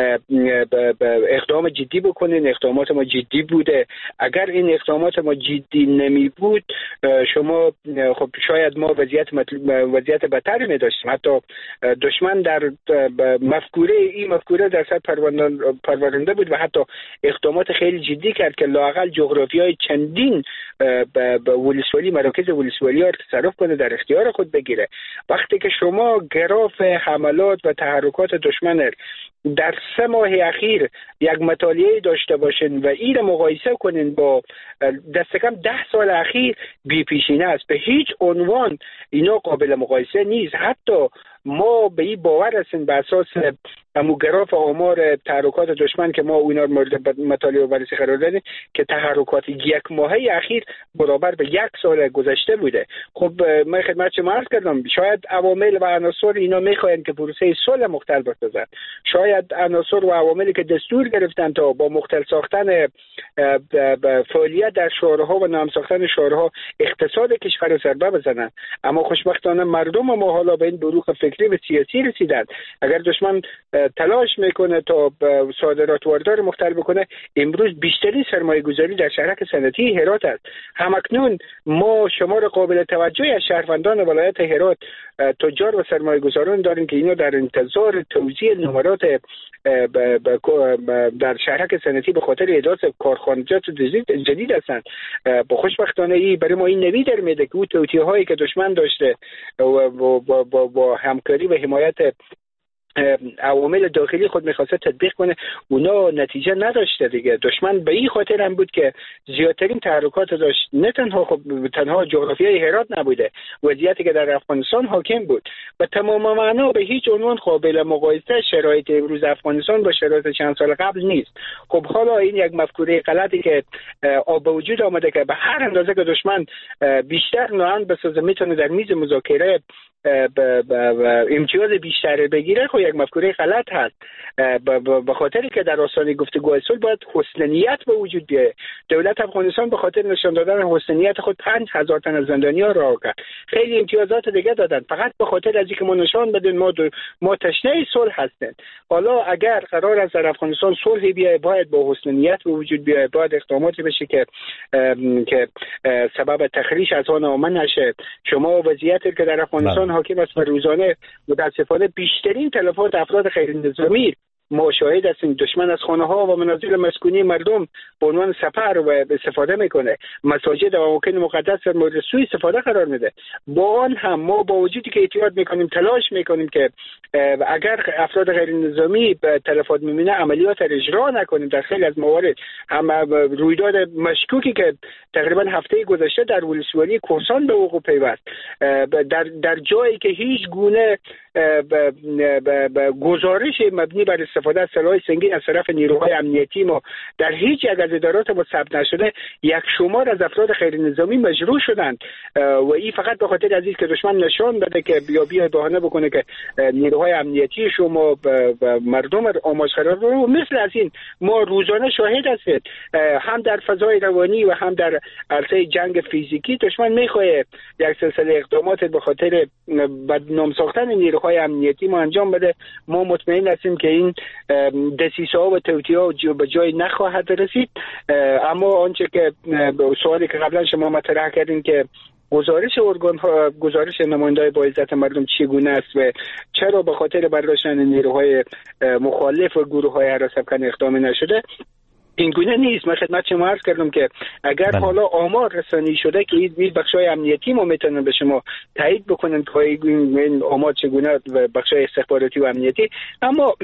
اقدام جدی بکنین. اقدامات ما جدی بوده. اگر این اقدامات ما جدی نمی بود، شما خب شاید ما وضعیت بدتری می داشتیم. حتی دشمن در مفکوره در سر پرورنده بود و حتی اقدامات خیلی جدی کرد که لااقل جغرافیای چندین به ولسوالی، مراکز ولسوالی ها تصرف کنه، در اختیار خود بگیره. وقتی که شما گراف حملات و تحرکات دشمن در 3 ماه اخیر یک مطالعه داشته باشین و این مقایسه کنین با دست کم 10 سال اخیر، بی پیشینه است. به هیچ عنوان اینا قابل مقایسه نیست. حتی ما به این باور هستیم به اساس گراف آمار تحرکات دشمن که ما اونا مورد مطالعه و بررسی قرار دادیم که تحرکات 1 ماهه اخیر برابر به 1 سال گذشته بوده. خب من خدمت شما عرض کردم، شاید عوامل و عناصر اینا میخواین که پروسه صلح مختل بسازن. شاید عناصر و عواملی که دستور گرفتن تا با مختل ساختن فعالیت در شهرها و نام ساختن شهرها اقتصاد کشور رو ضربه بزنن. اما خوشبختانه مردم ما حالا به این بلوغ فکری و سیاسی رسیدن. اگر دشمن تلاش میکنه تا صادرات واردات مختل بکنه، امروز بیشترین سرمایه گذاری در شهرک صنعتی هرات است. همکنون ما شمار قابل توجهی از شهروندان ولایت هرات، تجار و سرمایه گذاران داریم که اینا در انتظار توزیع نمرات در شهرک صنعتی به خاطر احداث کارخانجات جدید هستند. با خوشبختانه ای برای ما این نوید در میده که او توطئه‌هایی که دشمن داشته با همکاری و حمایت عوامل داخلی خود میخواسته تطبیق کنه، اونا نتیجه نداشته دیگه. دشمن به این خاطر هم بود که زیادترین تحرکات داشت. نه تنها جغرافیای هرات نبوده، وضعیتی که در افغانستان حاکم بود. به تمام معنا به هیچ عنوان قابل مقایسه شرایط امروز افغانستان با شرایط چند سال قبل نیست. خب حالا این یک مفکوره غلطی که به وجود آمده که به هر اندازه که دشمن بیشتر ناامن بسازه میتونه در میز مذاکره امتیاز بیشتر بگیره، خب یک مفکوره غلط هست. به خاطری که در آستانه گفتگو صلح باید حسن نیت به وجود بیاید. دولت افغانستان به خاطر نشان دادن حسن نیت خود 5000 تن از زندانیان رها کرد. خیلی امتیازات دیگه دادن فقط به خاطر از اینکه ما نشان بدیم ما تشنه صلح هستیم. حالا اگر قرار است در افغانستان صلحی بیاید، باید با حسن نیت به وجود بیاید، باید اقداماتی بشه که سبب تخریش از آن آمن نشه. شما وضعیتی که در افغانستان حاکم است و روزانه متاسفانه بیشترین تلفات افراد غیر نظامی ما شاهد هستیم. دشمن از خانه ها و منازل مسکونی مردم به عنوان سپر و استفاده میکنه. مساجد و اماکن مقدس مورد سوء استفاده قرار میده. با آن هم ما با وجودی که احتیاط میکنیم، تلاش میکنیم که اگر افراد غیر نظامی تلفات میبینه عملیات اجرا نکنیم. در خیلی از موارد هم رویداد مشکوکی که تقریبا هفته گذشته در ولسوالی کوهستان به وقوع پیوست، در جایی که هیچ گونه گزارش مبنی بر استفاده از سلاح سنگین از طرف نیروهای امنیتی ما در هیچ یک از ادارات ما ثبت نشده. یک شمار از افراد غیر نظامی مجروح شدند و این فقط به خاطر از اینکه دشمن نشان بده که بیا بهانه بکنه که نیروهای امنیتی شما مردم آماج قرار بده. و مثل از این ما روزانه شاهد هستیم، هم در فضای روانی و هم در عرصه جنگ فیزیکی دشمن میخواد یک سلسله اقدامات به خاطر بدنام ساختن نیروهای امنیتی ما انجام بده. ما مطمئن هستیم که این دسیسه‌ها و توطئه‌ها به جای نخواهد رسید. اما آنچه که سوالی که قبلا شما مطرح کردین که گزارش نماینده‌های با عزت مردم چگونه است و چرا به خاطر برداشتن نیروهای مخالف و گروه‌های هراس افکن اقدامی نشده، این گونه نیست. من خدمت شما عرض کردم که اگر حالا آمار رسانی شده که این بخشای امنیتی ما میتونن به شما تایید بکنن که این آمار چگونه و بخشای استخباراتی و امنیتی. اما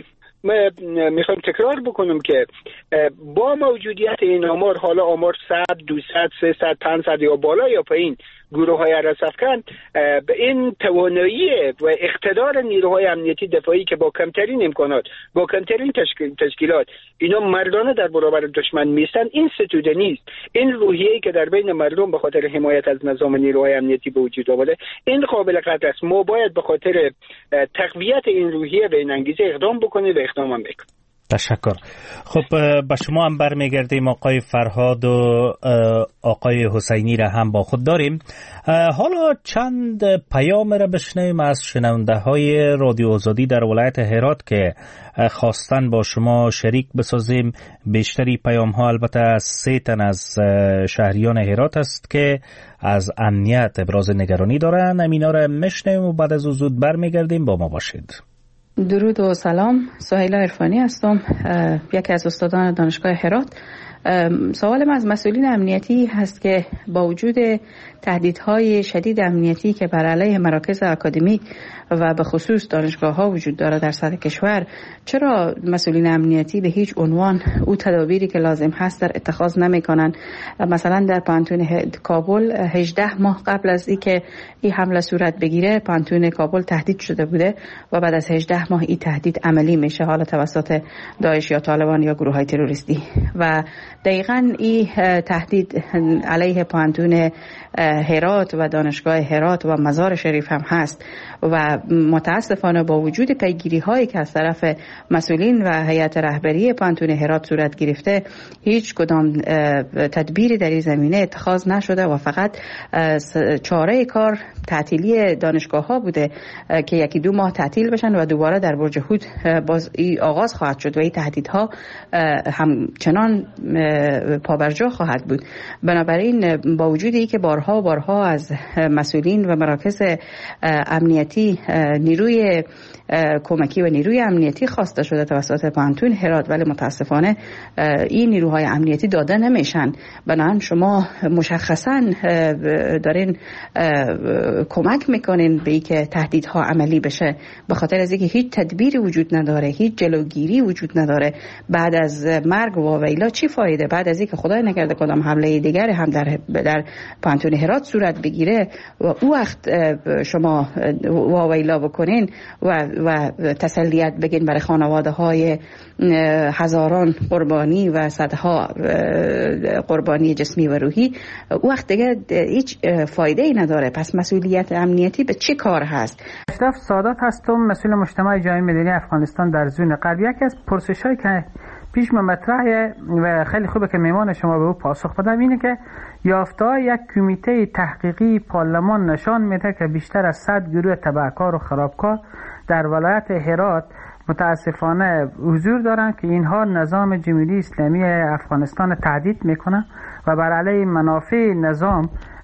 میخوام تکرار بکنم که با موجودیت این آمار، حالا آمار 100 200 300 500 یا بالا یا پایین گروه‌های هراس افکن، به این توانایی و اقتدار نیروهای امنیتی دفاعی که با کمترین امکانات، با کمترین تشکیلات اینا مردانه در برابر دشمن میستن، این ستوده نیست. این روحیه‌ای که در بین مردم به خاطر حمایت از نظام نیروهای امنیتی به وجود آمده این قابل قدر است. ما باید به خاطر تقویت این روحیه به این انگیزه اقدام بکنیم و اقدام هم بکنیم. تشکر. خب به شما هم برمیگردیم. آقای فرهاد و آقای حسینی را هم با خود داریم. حالا چند پیام را بشنویم از شنونده های رادیو آزادی در ولایت هرات که خواستن با شما شریک بسازیم. بیشتری پیام ها البته از 3 تن از شهریان هرات است که از امنیت ابراز نگرانی دارن. امینا را میشنویم و بعد از او زود برمیگردیم. با ما باشید. درود و سلام. سهیلا عرفانی هستم، یکی از استادان دانشگاه هرات. سوالم از مسئولین امنیتی هست که با وجود تهدیدهای شدید امنیتی که بر علیه مراکز اکادمیک و به خصوص دانشگاه ها وجود داره در سطح کشور، چرا مسئولین امنیتی به هیچ عنوان او تدابیری که لازم هست در اتخاذ نمی کنند؟ مثلا در پانتون کابل 18 ماه قبل از اینکه این حمله صورت بگیره پانتون کابل تهدید شده بوده و بعد از 18 ماه این تهدید عملی میشه، حالا توسط داعش یا طالبان یا گروه های تروریستی. و دقیقاً این تهدید علیه پانتون هرات و دانشگاه هرات و مزار شریف هم هست و متاسفانه با وجود پیگیری هایی که از طرف مسئولین و هیئت رهبری پانتون هرات صورت گرفته، هیچ کدام تدبیری در این زمینه اتخاذ نشده و فقط چاره کار تعطیلی دانشگاه ها بوده که 1-2 ماه تعطیل بشن و دوباره در برج هود باز آغاز خواهد شد و این تهدیدها همچنان پابرجا خواهد بود. بنابراین با وجود این که بارها از مسئولین و مراکز امنیتی نیروی کمکی و نیروی امنیتی خواسته شده توسط پانتون هرات، ولی متاسفانه این نیروهای امنیتی داده نمیشن. بنابراین شما مشخصا دارین کمک میکنین به اینکه تهدیدها عملی بشه، به خاطر از اینکه هیچ تدبیری وجود نداره، هیچ جلوگیری وجود نداره. بعد از مرگ واویلا چی فایده؟ بعد از اینکه خدای نکرده کدام حمله دیگری هم در پانتون هرات صورت بگیره و او وقت شما واویلا بکنین و تسلیت بگین برای خانواده های هزاران قربانی و صدها قربانی جسمی و روحی، او وقت دیگه هیچ فایده ای نداره. پس مسئولیت امنیتی به چه کار هست؟ اشرف سادات هستم، مسئول مجتمع جامعه مدنی افغانستان در زون غرب. یکی از پرسش‌هایی که پیش مطرحه و خیلی خوبه که میمان شما به او پاسخ بدم اینه که یافته‌های یک کمیته تحقیقی پارلمان نشان میده که بیشتر از 100 گروه تبهکار و خرابکار در ولایت هرات متاسفانه حضور دارن که اینها نظام جمهوری اسلامی افغانستان تهدید میکنن و بر علیه منافع نظام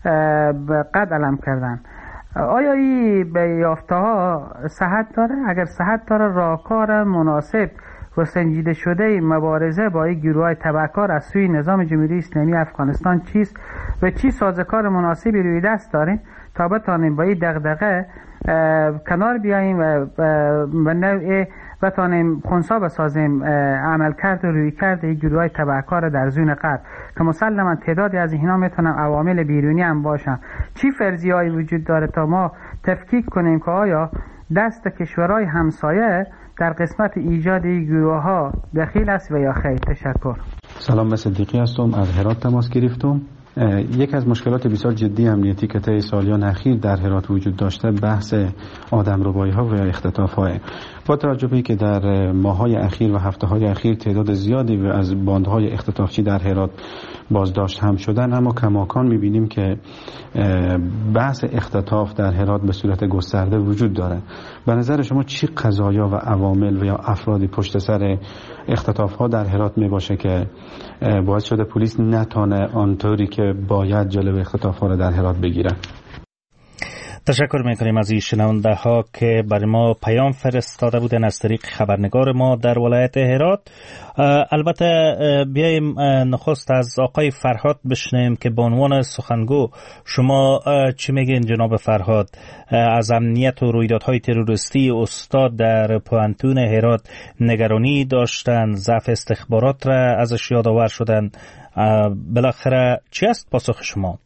قد علم کردن. آیا این به یافته‌ها صحت داره؟ اگر صحت داره، راهکار مناسب و سنجیده شده مبارزه با این گروه‌های تبهکار از سوی نظام جمهوری اسلامی افغانستان چیست و چی سازوکار مناسبی روی دست داریم تا بتانیم با این دغدغه کنار بیاییم و به نوعی بتانیم خنثی بسازیم عملکرد و رویکرد این گروه‌های تبهکار در زون غرب که مسلماً تعدادی از اینها میتونن عوامل بیرونی هم باشن. چی فرضیه‌ای وجود داره تا ما تفکیک کنیم که آیا دست کشورهای همسایه در قسمت ایجاد این گروه‌ها دخیل است و یا خیر؟ تشکر. سلام، من صدیقی هستم، از هرات تماس گرفتم. یک از مشکلات بسیار جدی امنیتی که طی سالیان اخیر در هرات وجود داشته بحث آدمربایی‌ها و اختطاف‌ها. با توجه به اینکه در ماه‌های اخیر و هفته‌های اخیر تعداد زیادی از باندهای اختطافچی در هرات بازداشت هم شدن، اما کماکان می‌بینیم که بحث اختطاف در هرات به صورت گسترده وجود داره. به نظر شما چی قضایا و عوامل و یا افرادی پشت سر اختطاف‌ها در هرات میباشه که باعث شده پلیس نتونه آنطوری که باید جلوی اختطاف‌ها رو در هرات بگیره؟ تشکر میکنیم از این شنونده ها که برای ما پیام فرستاده بودن از طریق خبرنگار ما در ولایت هرات. البته بیایم نخست از آقای فرهاد بشنیم که به عنوان سخنگو شما چی میگین جناب فرهاد از امنیت و رویدادهای تروریستی استاد در پوانتون هرات؟ نگرانی داشتن، ضعف استخبارات را ازش یادآور شدن. بالاخره چی است پاسخ شما؟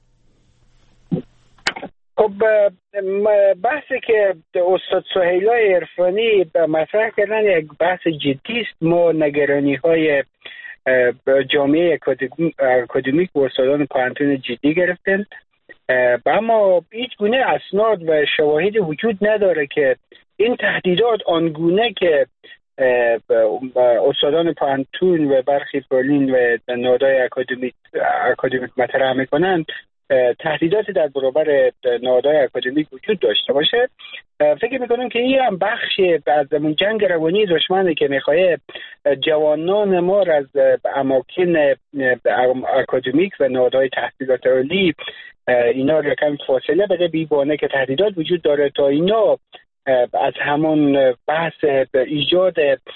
خب بحثی که استاد سهیلا عرفانی مطرح کردن یک بحث جدی است. ما نگرانی های جامعه اکادمیک و استادان پوانتون جدی گرفتن، اما هیچ گونه اسناد و شواهد وجود نداره که این تهدیدات آنگونه که استادان پوانتون و برخی فعالین و نهادهای اکادمیک مطرح میکنند تهدیداتی در برابر نهادهای اکادمیک وجود داشته باشه. فکر میکنم که این هم بخشی از جنگ روانی دشمنه که میخواد جوانان ما از اماکن اکادمیک و نهادهای تحصیلات عالی اینا رو کم فاصله بده، بیبانه که تهدیدات وجود داره تا اینا از همون بحث ایجاد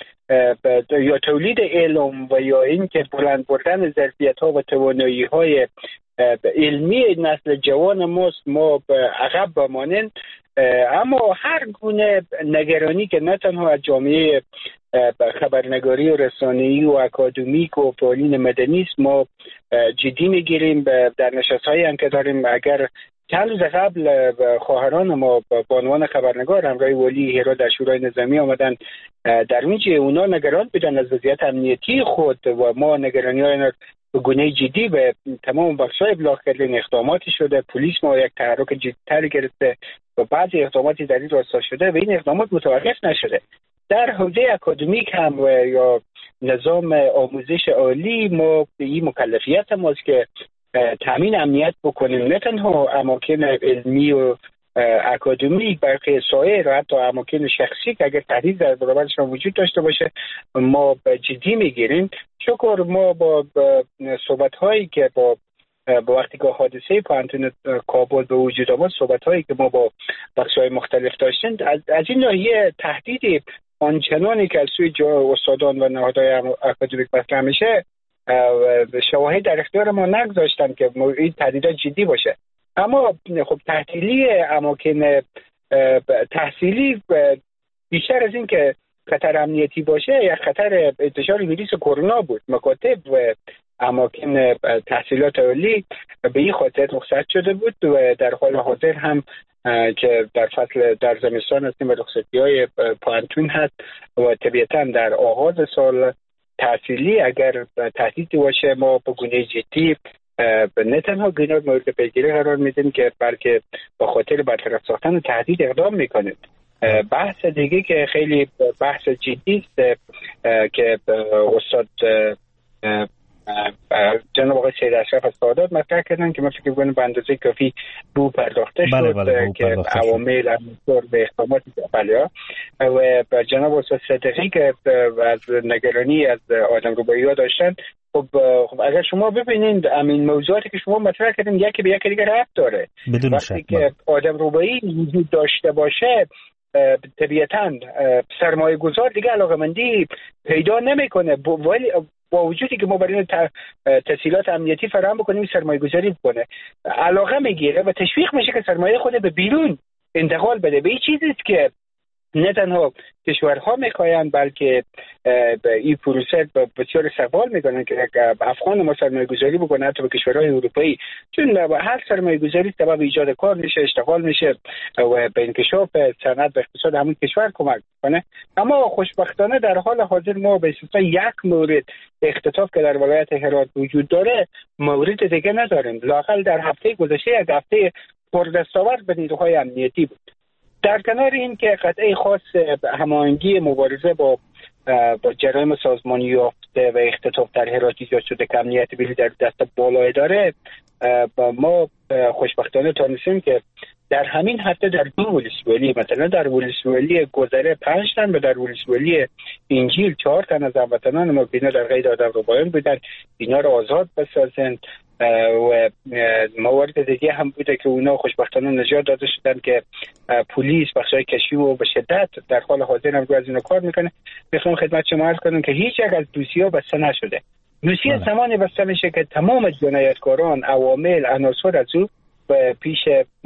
یا تولید علم و یا این که بلند بردن ظرفیت‌ها و توانایی‌های علمی نسل جوان ما عقب بمانند. اما هر گونه نگرانی که نه تنها از جامعه خبرنگاری و رسانه‌ای و اکادمیک و فعالین مدنی است ما جدی میگیریم. در نشست‌هایی هم که داریم، اگر چند روز قبل خواهران ما با عنوان خبرنگار همراه ولی هرات در شورای نظامی آمدن، در اونجا اونا نگران بودن از وضعیت امنیتی خود و ما نگرانی‌های به گونه جدی به تمام بخش‌های ابلاغ کردن. اقداماتی شده، پلیس ما یک تحرک جدی‌تری گرفته و بعضی اقداماتی در این راستا شده و این اقدامات متوقف نشده. در حوزه اکادمیک هم و یا نظام آموزش عالی ما به این مکلفیت ماست که تامین امنیت بکنیم، نه تنها اماکن علمی و اکادمی بلکه سایر و حتی اماکن شخصی که اگر تهدید در برابرشان وجود داشته باشه ما جدی میگیریم. شکر ما با صحبت هایی که با وقتی که حادثه پوانتون کابل به وجود آمد، صحبت هایی که ما با بخش‌های مختلف داشتیم، از این ناحیه تهدیدی آنچنانی که از سوی استادان و نهادهای اکادمیک مطرح میشه شواهد در اختیار ما نگذاشتن که این تهدیدات جدی باشه. اما خب تحصیلی اماکن تحصیلی بیشتر از این که خطر امنیتی باشه یا خطر انتشار ویروس کرونا بود، مکاتب و اماکن تحصیلات عالی به این خاطر رخصت شده بود و در حال حاضر هم که در فصل در زمستان هستیم و رخصتی‌های پوانتون هست و طبیعتاً در آغاز سال تحصیلی اگر تهدیدی باشه ما به گونه جدی نه تنها گناه مورد پیگیری قرار میدیم که بلکه با خاطر برطرف ساختن تهدید اقدام میکنیم. بحث دیگه که خیلی بحث جدی است که استاد جناب آقای سید اشرف از سعادت مطرح کردن که من فکر می‌کنم به اندازه کافی رو پرداخته شد که عوامل امنیتی به اقدامات و جناب استاد صدیقی که از نگرانی از آدمربایی‌ها داشتن. خب اگر شما ببینید همین موضوعاتی که شما مطرح کردین یکی به یکی دیگه ربط داره. وقتی که آدمربایی وجود داشته باشه طبیعتاً سرمایه گذار دیگه علاقمندی پیدا نمیکنه، ولی با وجودی که ما برای تسهیلات امنیتی فراهم بکنیم سرمایه گذاری بکنه، علاقه میگیره و تشویق میشه که سرمایه خود به بیرون انتقال بده. به این چیزیست که نه تنها کشورها میخواین بلکه این پروسه بسیار استقبال میکنن که افغان ما سرمایه گذاری بکنه حتی به کشورهای اروپایی، چون هر سرمایه گذاری سبب ایجاد کار میشه، اشتغال میشه و به انکشاف صنعت و اقتصاد همون کشور کمک کنه. اما خوشبختانه در حال حاضر ما به استثنای یک مورد اختطاف که در ولایت هرات وجود داره مورد دیگه نداریم. لااقل در هفته گذشته یک هفته پردستاورد به نیروهای امنیتی بود. در کنار این که قطعه خاص هماهنگی مبارزه با جرایم سازمانی یافته و اختطاف در هرات ایجاد شده که امنیت ملی در دست بالای داره، ما خوشبختانه تونستیم که در همین هفته در دو ولسوالی، مثلا در ولسوالی گذره 5 تن و در ولسوالی انجیل 4 تن از هموطنان ما بینا در قید آدمربایان بودن، اینا رو آزاد بسازن. و موارد دیگه هم بوده که اونا خوشبختانه نجات داده شدن که پلیس بخشای کشفی و به شدت در حال حاضر هم از اینا کار میکنه. میخوام خدمت شما عرض کنم که هیچ یک از دوسی‌ها بسته نشده. دوسیه زمانی بسته میشه که تمام جنایتکاران، عوامل، عناصر از او پیش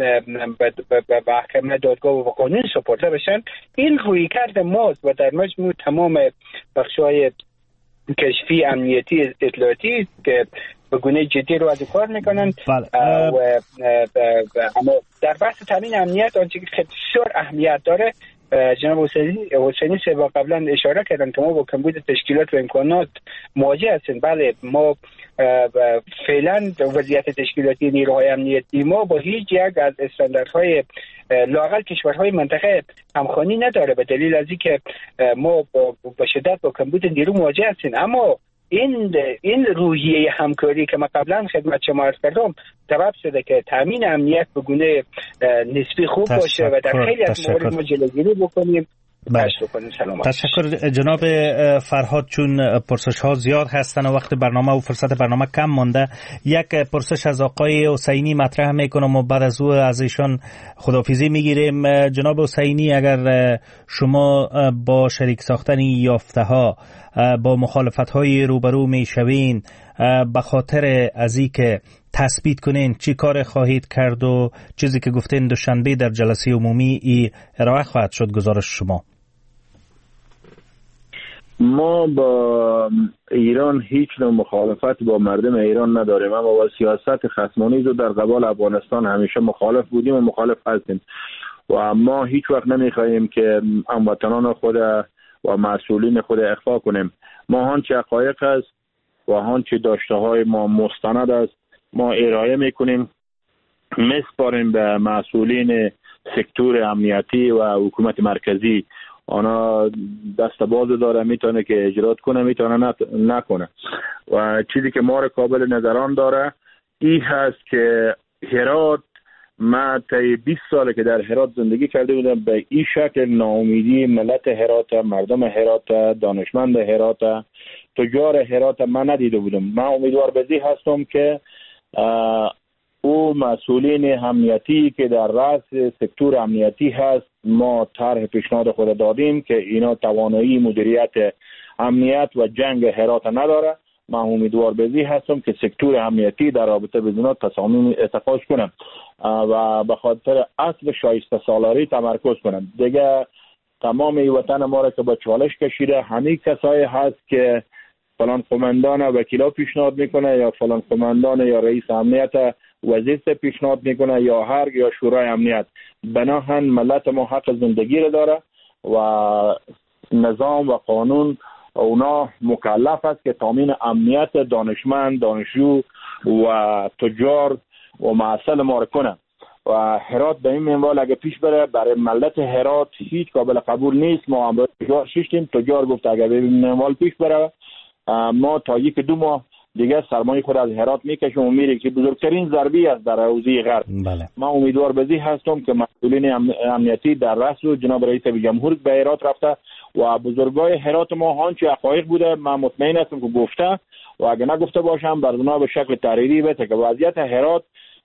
محکمه دادگاه و قانون سپرده بشن. این رویکرد ماست و در مجموع تمام بخشای کشفی، امنیتی، اطلاعاتی که به گونه جدی رو از کار میکنن. و اما در بحث تامین امنیت آنچه که بسیار اهمیت داره، جناب حسینی سبا قبلا اشاره کردن که ما با کمبود تشکیلات و امکانات مواجه هستیم. بله، ما فعلا وضعیت تشکیلاتی نیروهای امنیتی ما با هیچ یک از استانداردهای لااقل کشورهای منطقه همخوانی نداره، به دلیل از اینکه ما با شدت با کمبود نیرو مواجه هستیم. اما این روحیه همکاری که ما قبلا خدمت شما عرض کردم سبب شده که تامین امنیت به گونه نسبی خوب باشه و در خیلی از موارد ما جلوگیری بکنیم. تشکر جناب فرهاد. چون پرسش ها زیاد هستن و وقت برنامه و فرصت برنامه کم مانده، یک پرسش از آقای حسینی مطرح میکنم و بعد از او از ایشان خداحافظی میگیریم. جناب حسینی، اگر شما با شریک ساختن یافته ها با مخالفت های روبرو میشوین، به خاطر از این که تثبیت کنین چی کار خواهید کرد و چیزی که گفتین دوشنبه در جلسه عمومی ارائه خواهد شد گزارش شما؟ ما با ایران هیچ نوع مخالفت با مردم ایران نداریم. اما با سیاست خصمانیز و در قبال افغانستان همیشه مخالف بودیم و مخالف هستیم و ما هیچ وقت نمیخواهیم که هموطنان خود و مسئولین خود اخفا کنیم. ما هانچه حقایق است و هانچه داشته های ما مستند است ما ارائه میکنیم، میسپاریم به مسئولین سکتور امنیتی و حکومت مرکزی. آنها دست باز داره، میتونه که اجرات کنه، میتونه نکنه. و چیزی که ما را قابل نظران داره این هست که هرات، من طی 20 ساله که در هرات زندگی کرده بودم، به این شکل ناامیدی ملت هرات، مردم هرات، دانشمند هرات، تجار هرات من ندیده بودم. من امیدوار به این هستم که او مسئولین امنیتی که در رأس سکتور امنیتی هست، ما طرح پیشنهاد خود دادیم که اینا توانایی مدیریت امنیت و جنگ هرات نداره. من امیدوار به این هستم که سکتور امنیتی در رابطه با اینا تصامیم اتخاذ کنم و به خاطر اصل شایسته سالاری تمرکز کنم. دیگه تمام ای وطن ما را که با چالش کشیده، همین کسایی هست که فلان قماندان وکیلا پیشنهاد میکنه یا فلان قماندان یا رئیس امنیت وزیر پیشنهاد میکنه یا هر یا شورای امنیت. بناهن ملت ما حق زندگی رو داره و نظام و قانون اونا مکلف است که تامین امنیت دانشمند، دانشجو و تجار و معسل ما رو کنه. و هرات به این منوال اگه پیش بره، برای ملت هرات هیچ قابل قبول نیست. ما هم تجار شیشتیم، تجار گفت اگه به این منوال پیش بره ما تا 1-2 ماه دیگه سرمایه خود از هرات میکشیم و میره که بزرگترین ضربی است در حوزه غرب. من امیدوار به این هستم که مسئولین امنیتی در رأس و جناب رئیس جمهور به هرات رفته و بزرگای هرات ما هانچه حقایق بوده من مطمئن هستم که گفته و اگه نگفته باشم برزنا به شکل تحریری بده که وضعیت هرات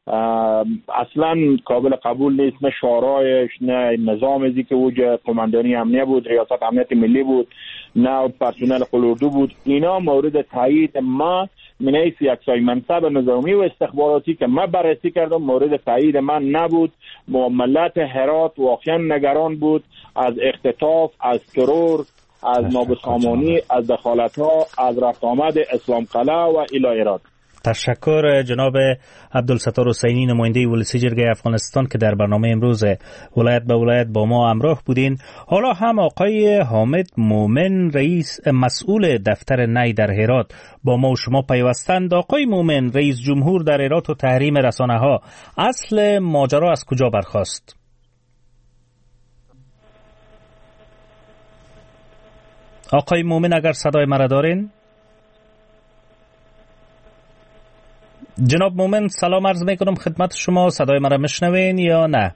اصلا قابل قبول نیست. نه شورایش، نه نظام ازی که اوج قماندانی امنیه بود، ریاست امنیت ملی بود، نه پرسنل قلوردو بود. اینا مورد تایید ما من حیث یک منصب نظامی و استخباراتی که من بررسی کردم مورد تایید من نبود. ملت هرات واقعا نگران بود از اختطاف، از ترور، از نابسامانی، از دخالت‌ها، از رفت آمد اسلام قلعه و الی ایران. تشکر جناب عبدالستار حسینی، نماینده ولسی جرگه افغانستان که در برنامه امروز ولایت به ولایت با ما همراه بودین. حالا هم آقای حامد مومن، رئیس مسئول دفتر نی در هرات، با ما و شما پیوستند. آقای مومن، رئیس جمهور در هرات و تحریم رسانه ها، اصل ماجرا از کجا برخاست؟ آقای مومن اگر صدای مرا دارین؟ جناب مومن سلام عرض میکنم خدمت شما، صدای مرا میشنوین یا نه؟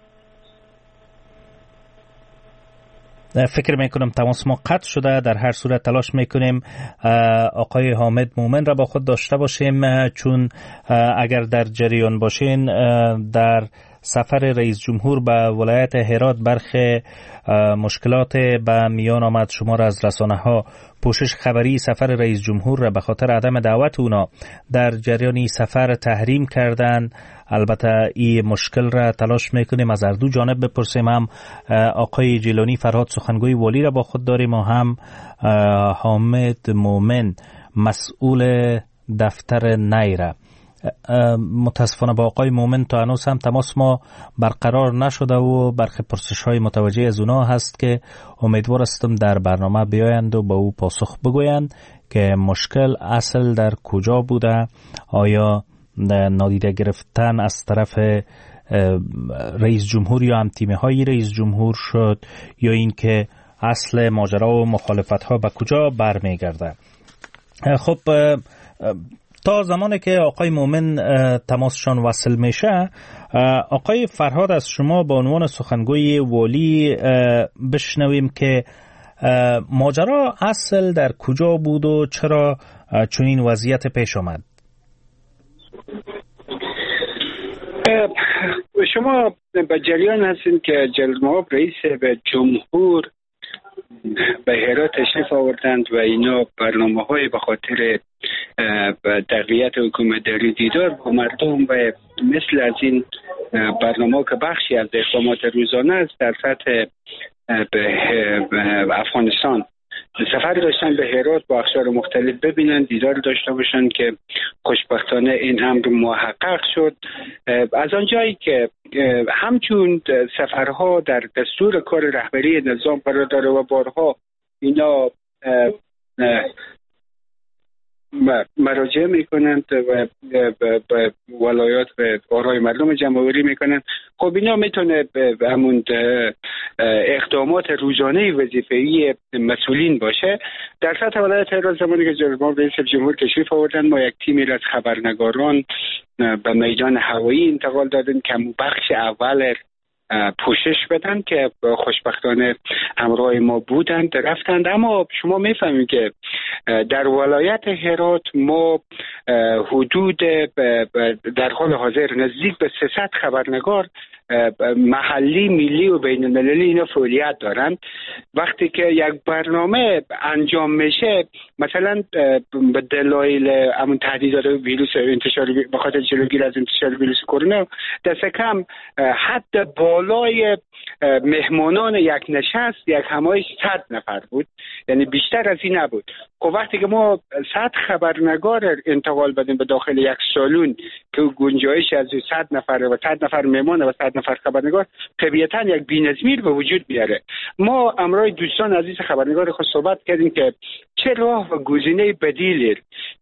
فکر میکنم تماس ما قطع شده. در هر صورت تلاش میکنیم آقای حامد مومن را با خود داشته باشیم، چون اگر در جریان باشین در سفر رئیس جمهور به ولایت هرات برخی مشکلات به میان آمد. شما را از رسانه ها پوشش خبری سفر رئیس جمهور را به خاطر عدم دعوت اونا در جریان سفر تحریم کردن. البته این مشکل را تلاش میکنیم از هر دو جانب بپرسیم. هم آقای جیلانی فرهاد سخنگوی والی را با خود داریم و هم حامد مومن مسئول دفتر نی را. متاسفانه با آقای مومن تا هنوز هم تماس ما برقرار نشده و برخی پرسش های متوجه از اونا هست که امیدوار هستم در برنامه بیایند و با او پاسخ بگویند که مشکل اصل در کجا بوده. آیا نادیده گرفتن از طرف رئیس جمهور یا هم تیمه های رئیس جمهور شد، یا اینکه اصل ماجرا و مخالفت ها به کجا برمیگرده؟ خب تا زمانی که آقای مومن تماسشان وصل میشه، آقای فرهاد از شما به عنوان سخنگوی والی بشنویم که ماجرا اصل در کجا بود و چرا چنین وضعیت پیش آمد. شما به جریان هستین که جناب رئیس جمهور به هرات تشریف آوردند و اینا برنامه‌های به خاطر تقویت حکومتداری دیدار با مردم و مثل از این برنامه که بخشی از اقدامات روزانه است در سطح افغانستان سفر داشتن به هرات با اقشار مختلف ببینن، دیدار داشته باشن که خوشبختانه این امر محقق شد. از آنجایی که همچون سفرها در دستور کار رهبری نظام قرار داره و بارها اینا مراجعه میکنند و ولایات و آرای مردم جمع‌آوری میکنند، خب اینا میتونه همون اقدامات روزانه وظیفه‌ای مسئولین باشه. در سطح ولایت هرات زمانی که جناب رئیس جمهور تشریف آوردن، ما یک تیمی از خبرنگاران به میدان هوایی انتقال دادیم که بخش اول پوشش بدن که خوشبختانه همراه ما بودند رفتند. اما شما میفهمید که در ولایت هرات ما حدود در حال حاضر نزدیک به 300 خبرنگار محلی، ملی و بین المللی اینا فعالیت دارند. وقتی که یک برنامه انجام میشه، مثلا به دلایل همون تهدیدات ویروس انتشار به خاطر جلوگیری از انتشار ویروس کرونا، دست کم حد بالای مهمانان یک نشست یک همایش 100 نفر بود، یعنی بیشتر از این نبود. خب وقتی که ما 100 خبرنگار انتقال بدیم به داخل یک سالون که گنجایش از 100 نفر و 100 نفر مهمان و 100 نفر خبرنگار، طبیعتاً یک بی‌نظمی به وجود بیاره. ما امروز دوستان عزیز خبرنگار خود صحبت کردیم که چه راه و گزینه بدیلی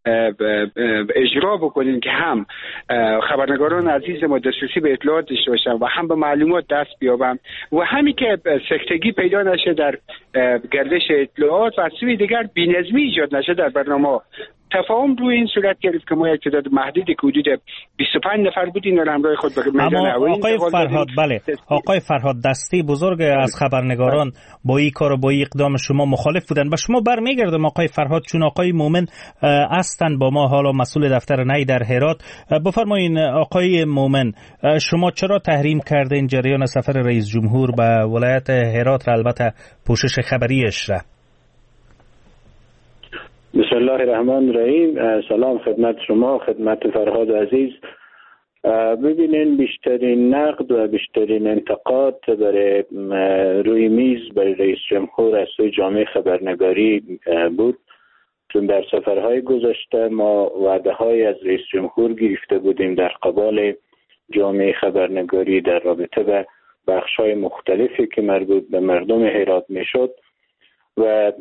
اجرا بکنیم که هم خبرنگاران عزیز ما دسترسی به اطلاعات داشته باشن و هم به معلومات دست بیابن و همین که سکتگی پیدا نشه در گردش اطلاعات و از سوی دیگر بی‌نظمی ایجاد نشه در برنامه. تفاهم روی این صورت گرفت که ما یک تعداد محدودی که حدود 25 نفر بودیم و همراه خود به میدان هوایی آقای فرهاد، بله آقای فرهاد، دستی بزرگ از خبرنگاران با این کار و با این اقدام شما مخالف بودن. به شما برمیگردم آقای فرهاد، چون آقای مومن هستن با ما حالا مسئول دفتر نی در هرات. بفرمایین آقای مومن، شما چرا تحریم کردین جریان سفر رئیس جمهور به ولایت هرات را، البته پوشش خبریش را؟ بسم الله الرحمن الرحیم. سلام خدمت شما، خدمت فرهاد عزیز. ببینین بیشترین نقد و بیشترین انتقاد برای روی میز برای رئیس جمهور از سوی جامعه خبرنگاری بود، چون در سفرهای گذشته ما وعده های از رئیس جمهور گرفته بودیم در قبال جامعه خبرنگاری در رابطه به بخش های مختلفی که مربوط به مردم هرات میشد و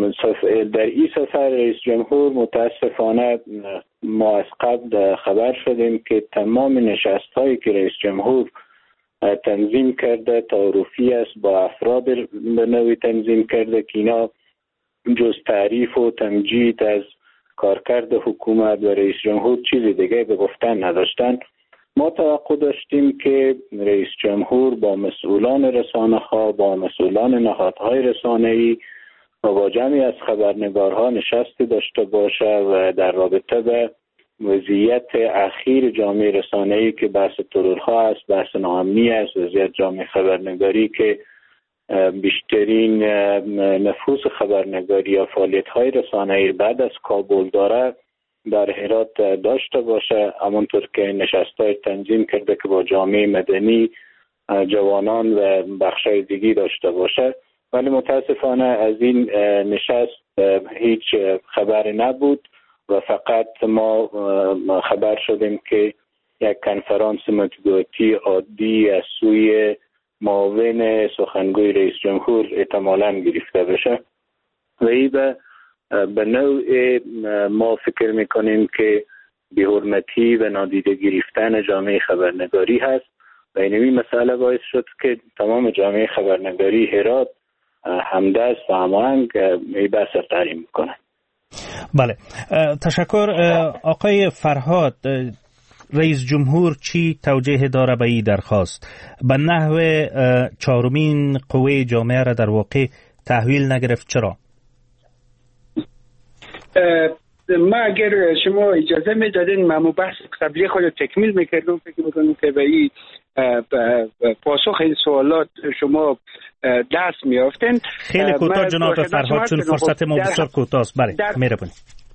در این سفر رئیس جمهور متاسفانه ما از قبل خبر شدیم که تمام نشست هایی که رئیس جمهور تنظیم کرده تعارفی است با افراد به نوعی تنظیم کرده که اینا جز تعریف و تمجید از کارکرد حکومت و رئیس جمهور چیزی دیگه به گفتن نداشتن. ما توقع داشتیم که رئیس جمهور با مسئولان رسانه ها، با مسئولان نهادهای رسانه‌ای و با جمعی از خبرنگارها نشستی داشته باشه و در رابطه به وضعیت اخیر جامعه رسانه‌ای که بحث ترورها است، بحث ناامنی است، وضعیت جامعه خبرنگاری که بیشترین نفوذ خبرنگاری یا فعالیت‌های رسانه‌ای بعد از کابل داره در هرات داشته باشه، همونطور که نشست‌های تنظیم کرده که با جامعه مدنی، جوانان و بخشای دیگی داشته باشه. ولی متاسفانه از این نشست هیچ خبری نبود و فقط ما خبر شدیم که یک کنفرانس مطبوعاتی عادی از سوی معاون سخنگوی رئیس جمهور احتمالاً گرفته بشه و این به نوع ما فکر میکنیم که بی‌حرمتی و نادیده گرفتن جامعه خبرنگاری هست و این مسئله باعث شد که تمام جامعه خبرنگاری هرات همدست و هماهنگ این بحث را تحریم میکنن. بله، تشکر. آقای فرهاد، رئیس جمهور چی توجیه داره به این درخواست؟ به نحو چهارمین قوه جامعه را در واقع تحویل نگرفت، چرا؟ ما اگر شما اجازه میدادین من بحث قبلی خود تکمیل میکردم، فکر میکنم که به این پاسخ این سوالات شما دست میافتین. خیلی کوتاه جناب فرهاد، چون فرصت ما بسیار کوتاه است. بله، مهربانی.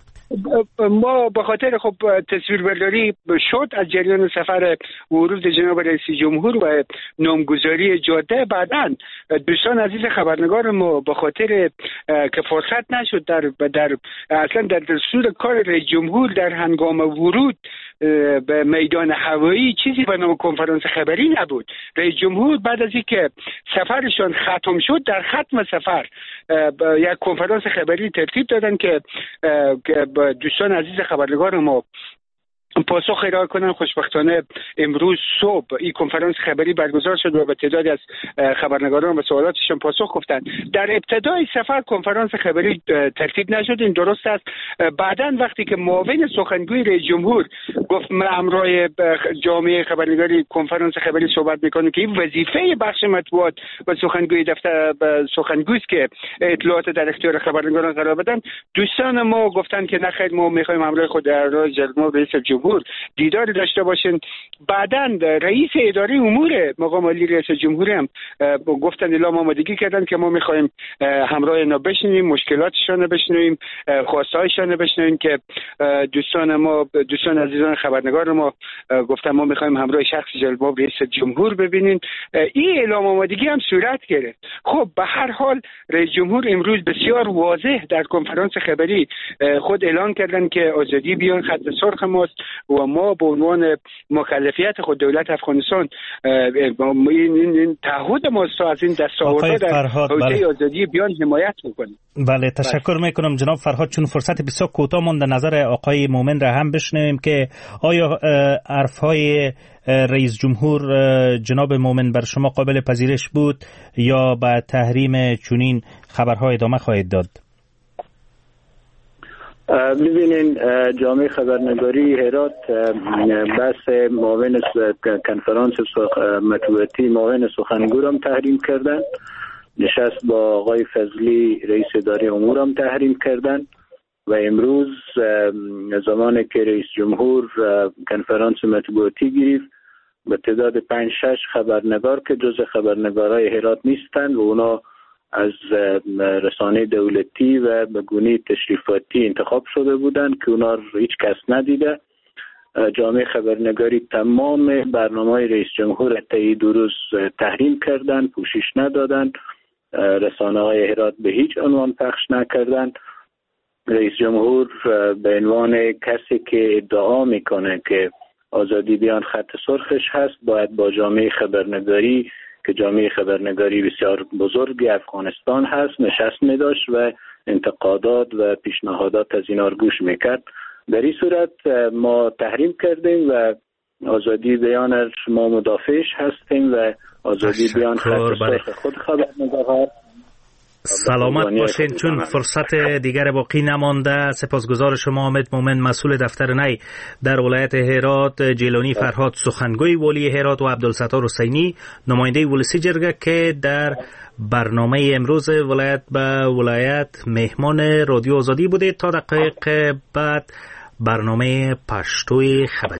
ما به خاطر خب تصویربرداری شد از جریان سفر ورود جناب رئیس جمهور و نامگذاری جاده، بعداً دوستان عزیز خبرنگار ما به خاطر که فرصت نشد در اصلا در دستور کار رئیس جمهور در هنگام ورود به میدان هوایی چیزی به نام کنفرانس خبری نبود. رئیس جمهور بعد از اینکه سفرشان ختم شد در ختم سفر یک کنفرانس خبری ترتیب دادن که دوستان عزیز خبرنگار ما پاسخ ارائه کنن. خوشبختانه امروز صبح این کنفرانس خبری برگزار شد و به تعدادی از خبرنگاران به سوالاتشان پاسخ گفتند. در ابتدای سفر کنفرانس خبری ترتیب نشد، این درست است. بعداً وقتی که معاون سخنگوی رئیس جمهور گفت من همراه جامعه خبرنگاری کنفرانس خبری صحبت میکنم که این وظیفه بخش مطبوعات و سخنگوی دفتر سخنگوی است که اطلاعات در اختیار خبرنگاران قرار بدن، دوستان ما گفتند که نه خیر، ما میخوایم همراه خود جناب رئیس جمهور دیدار داشته باشین. بعداً رئیس اداره امور مقام عالی رئیس جمهور هم گفتن اعلام آمادگی کردن که ما میخوایم همراه اینا بشینیم، مشکلاتشون بشنویم، خواستهایشون بشنویم که دوستان عزیزان خبرنگار ما گفتن ما میخوایم همراه شخص جلال رئیس جمهور ببینین. این اعلام آمادگی هم صورت گرفت. خب به هر حال رئیس جمهور امروز بسیار واضح در کنفرانس خبری خود اعلان کردن که آزادی بیان خط سرخ ماست و ما به عنوان مکلفیت خود دولت افغانستان این تعهد ماست از این دستاوردها در حوزه آزادی بیان حمایت میکنیم. بله، تشکر میکنم جناب فرهاد. چون فرصت بسیار کوتاه مونده، نظر آقای مومن را هم بشنویم که آیا حرفهای رئیس جمهور جناب مومن بر شما قابل پذیرش بود یا با تحریم چنین خبرها ادامه خواهید داد؟ ببینین جامعه خبرنگاری هرات بحث معاون کنفرانس مطبوعاتی معاون سخنگو هم تحریم کردن، نشست با آقای فضلی رئیس اداره امور هم تحریم کردن و امروز زمانی که رئیس جمهور کنفرانس مطبوعاتی گرفت به تعداد 5-6 خبرنگار که جز خبرنگارای هرات نیستند و اونا از رسانه دولتی و به گونه تشریفاتی انتخاب شده بودند که اونا هیچ کس ندیده. جامعه خبرنگاری تمام برنامه رئیس جمهور طی 2 روز تحریم کردن، پوشش ندادن، رسانه های هرات به هیچ عنوان پخش نکردن. رئیس جمهور به عنوان کسی که ادعا میکنه که آزادی بیان خط سرخش هست، باید با جامعه خبرنگاری که جامعه خبرنگاری بسیار بزرگی افغانستان هست نشست می داشت و انتقادات و پیشنهادات از اینا رو گوش میکرد. در این صورت ما تحریم کردیم و آزادی بیان ما مدافعش هستیم و آزادی بیان خط سرخ خود خبرنگار. سلامت باشین. چون فرصت دیگر باقی نمانده، سپاسگزار شما حامد مومن، مسئول دفتر نی در ولایت هرات، جیلانی فرهاد سخنگوی والی هرات و عبدالستار حسینی نماینده ولسی جرگه که در برنامه امروز ولایت به ولایت مهمان رادیو آزادی بوده. تا دقایق بعد برنامه پشتوی خبر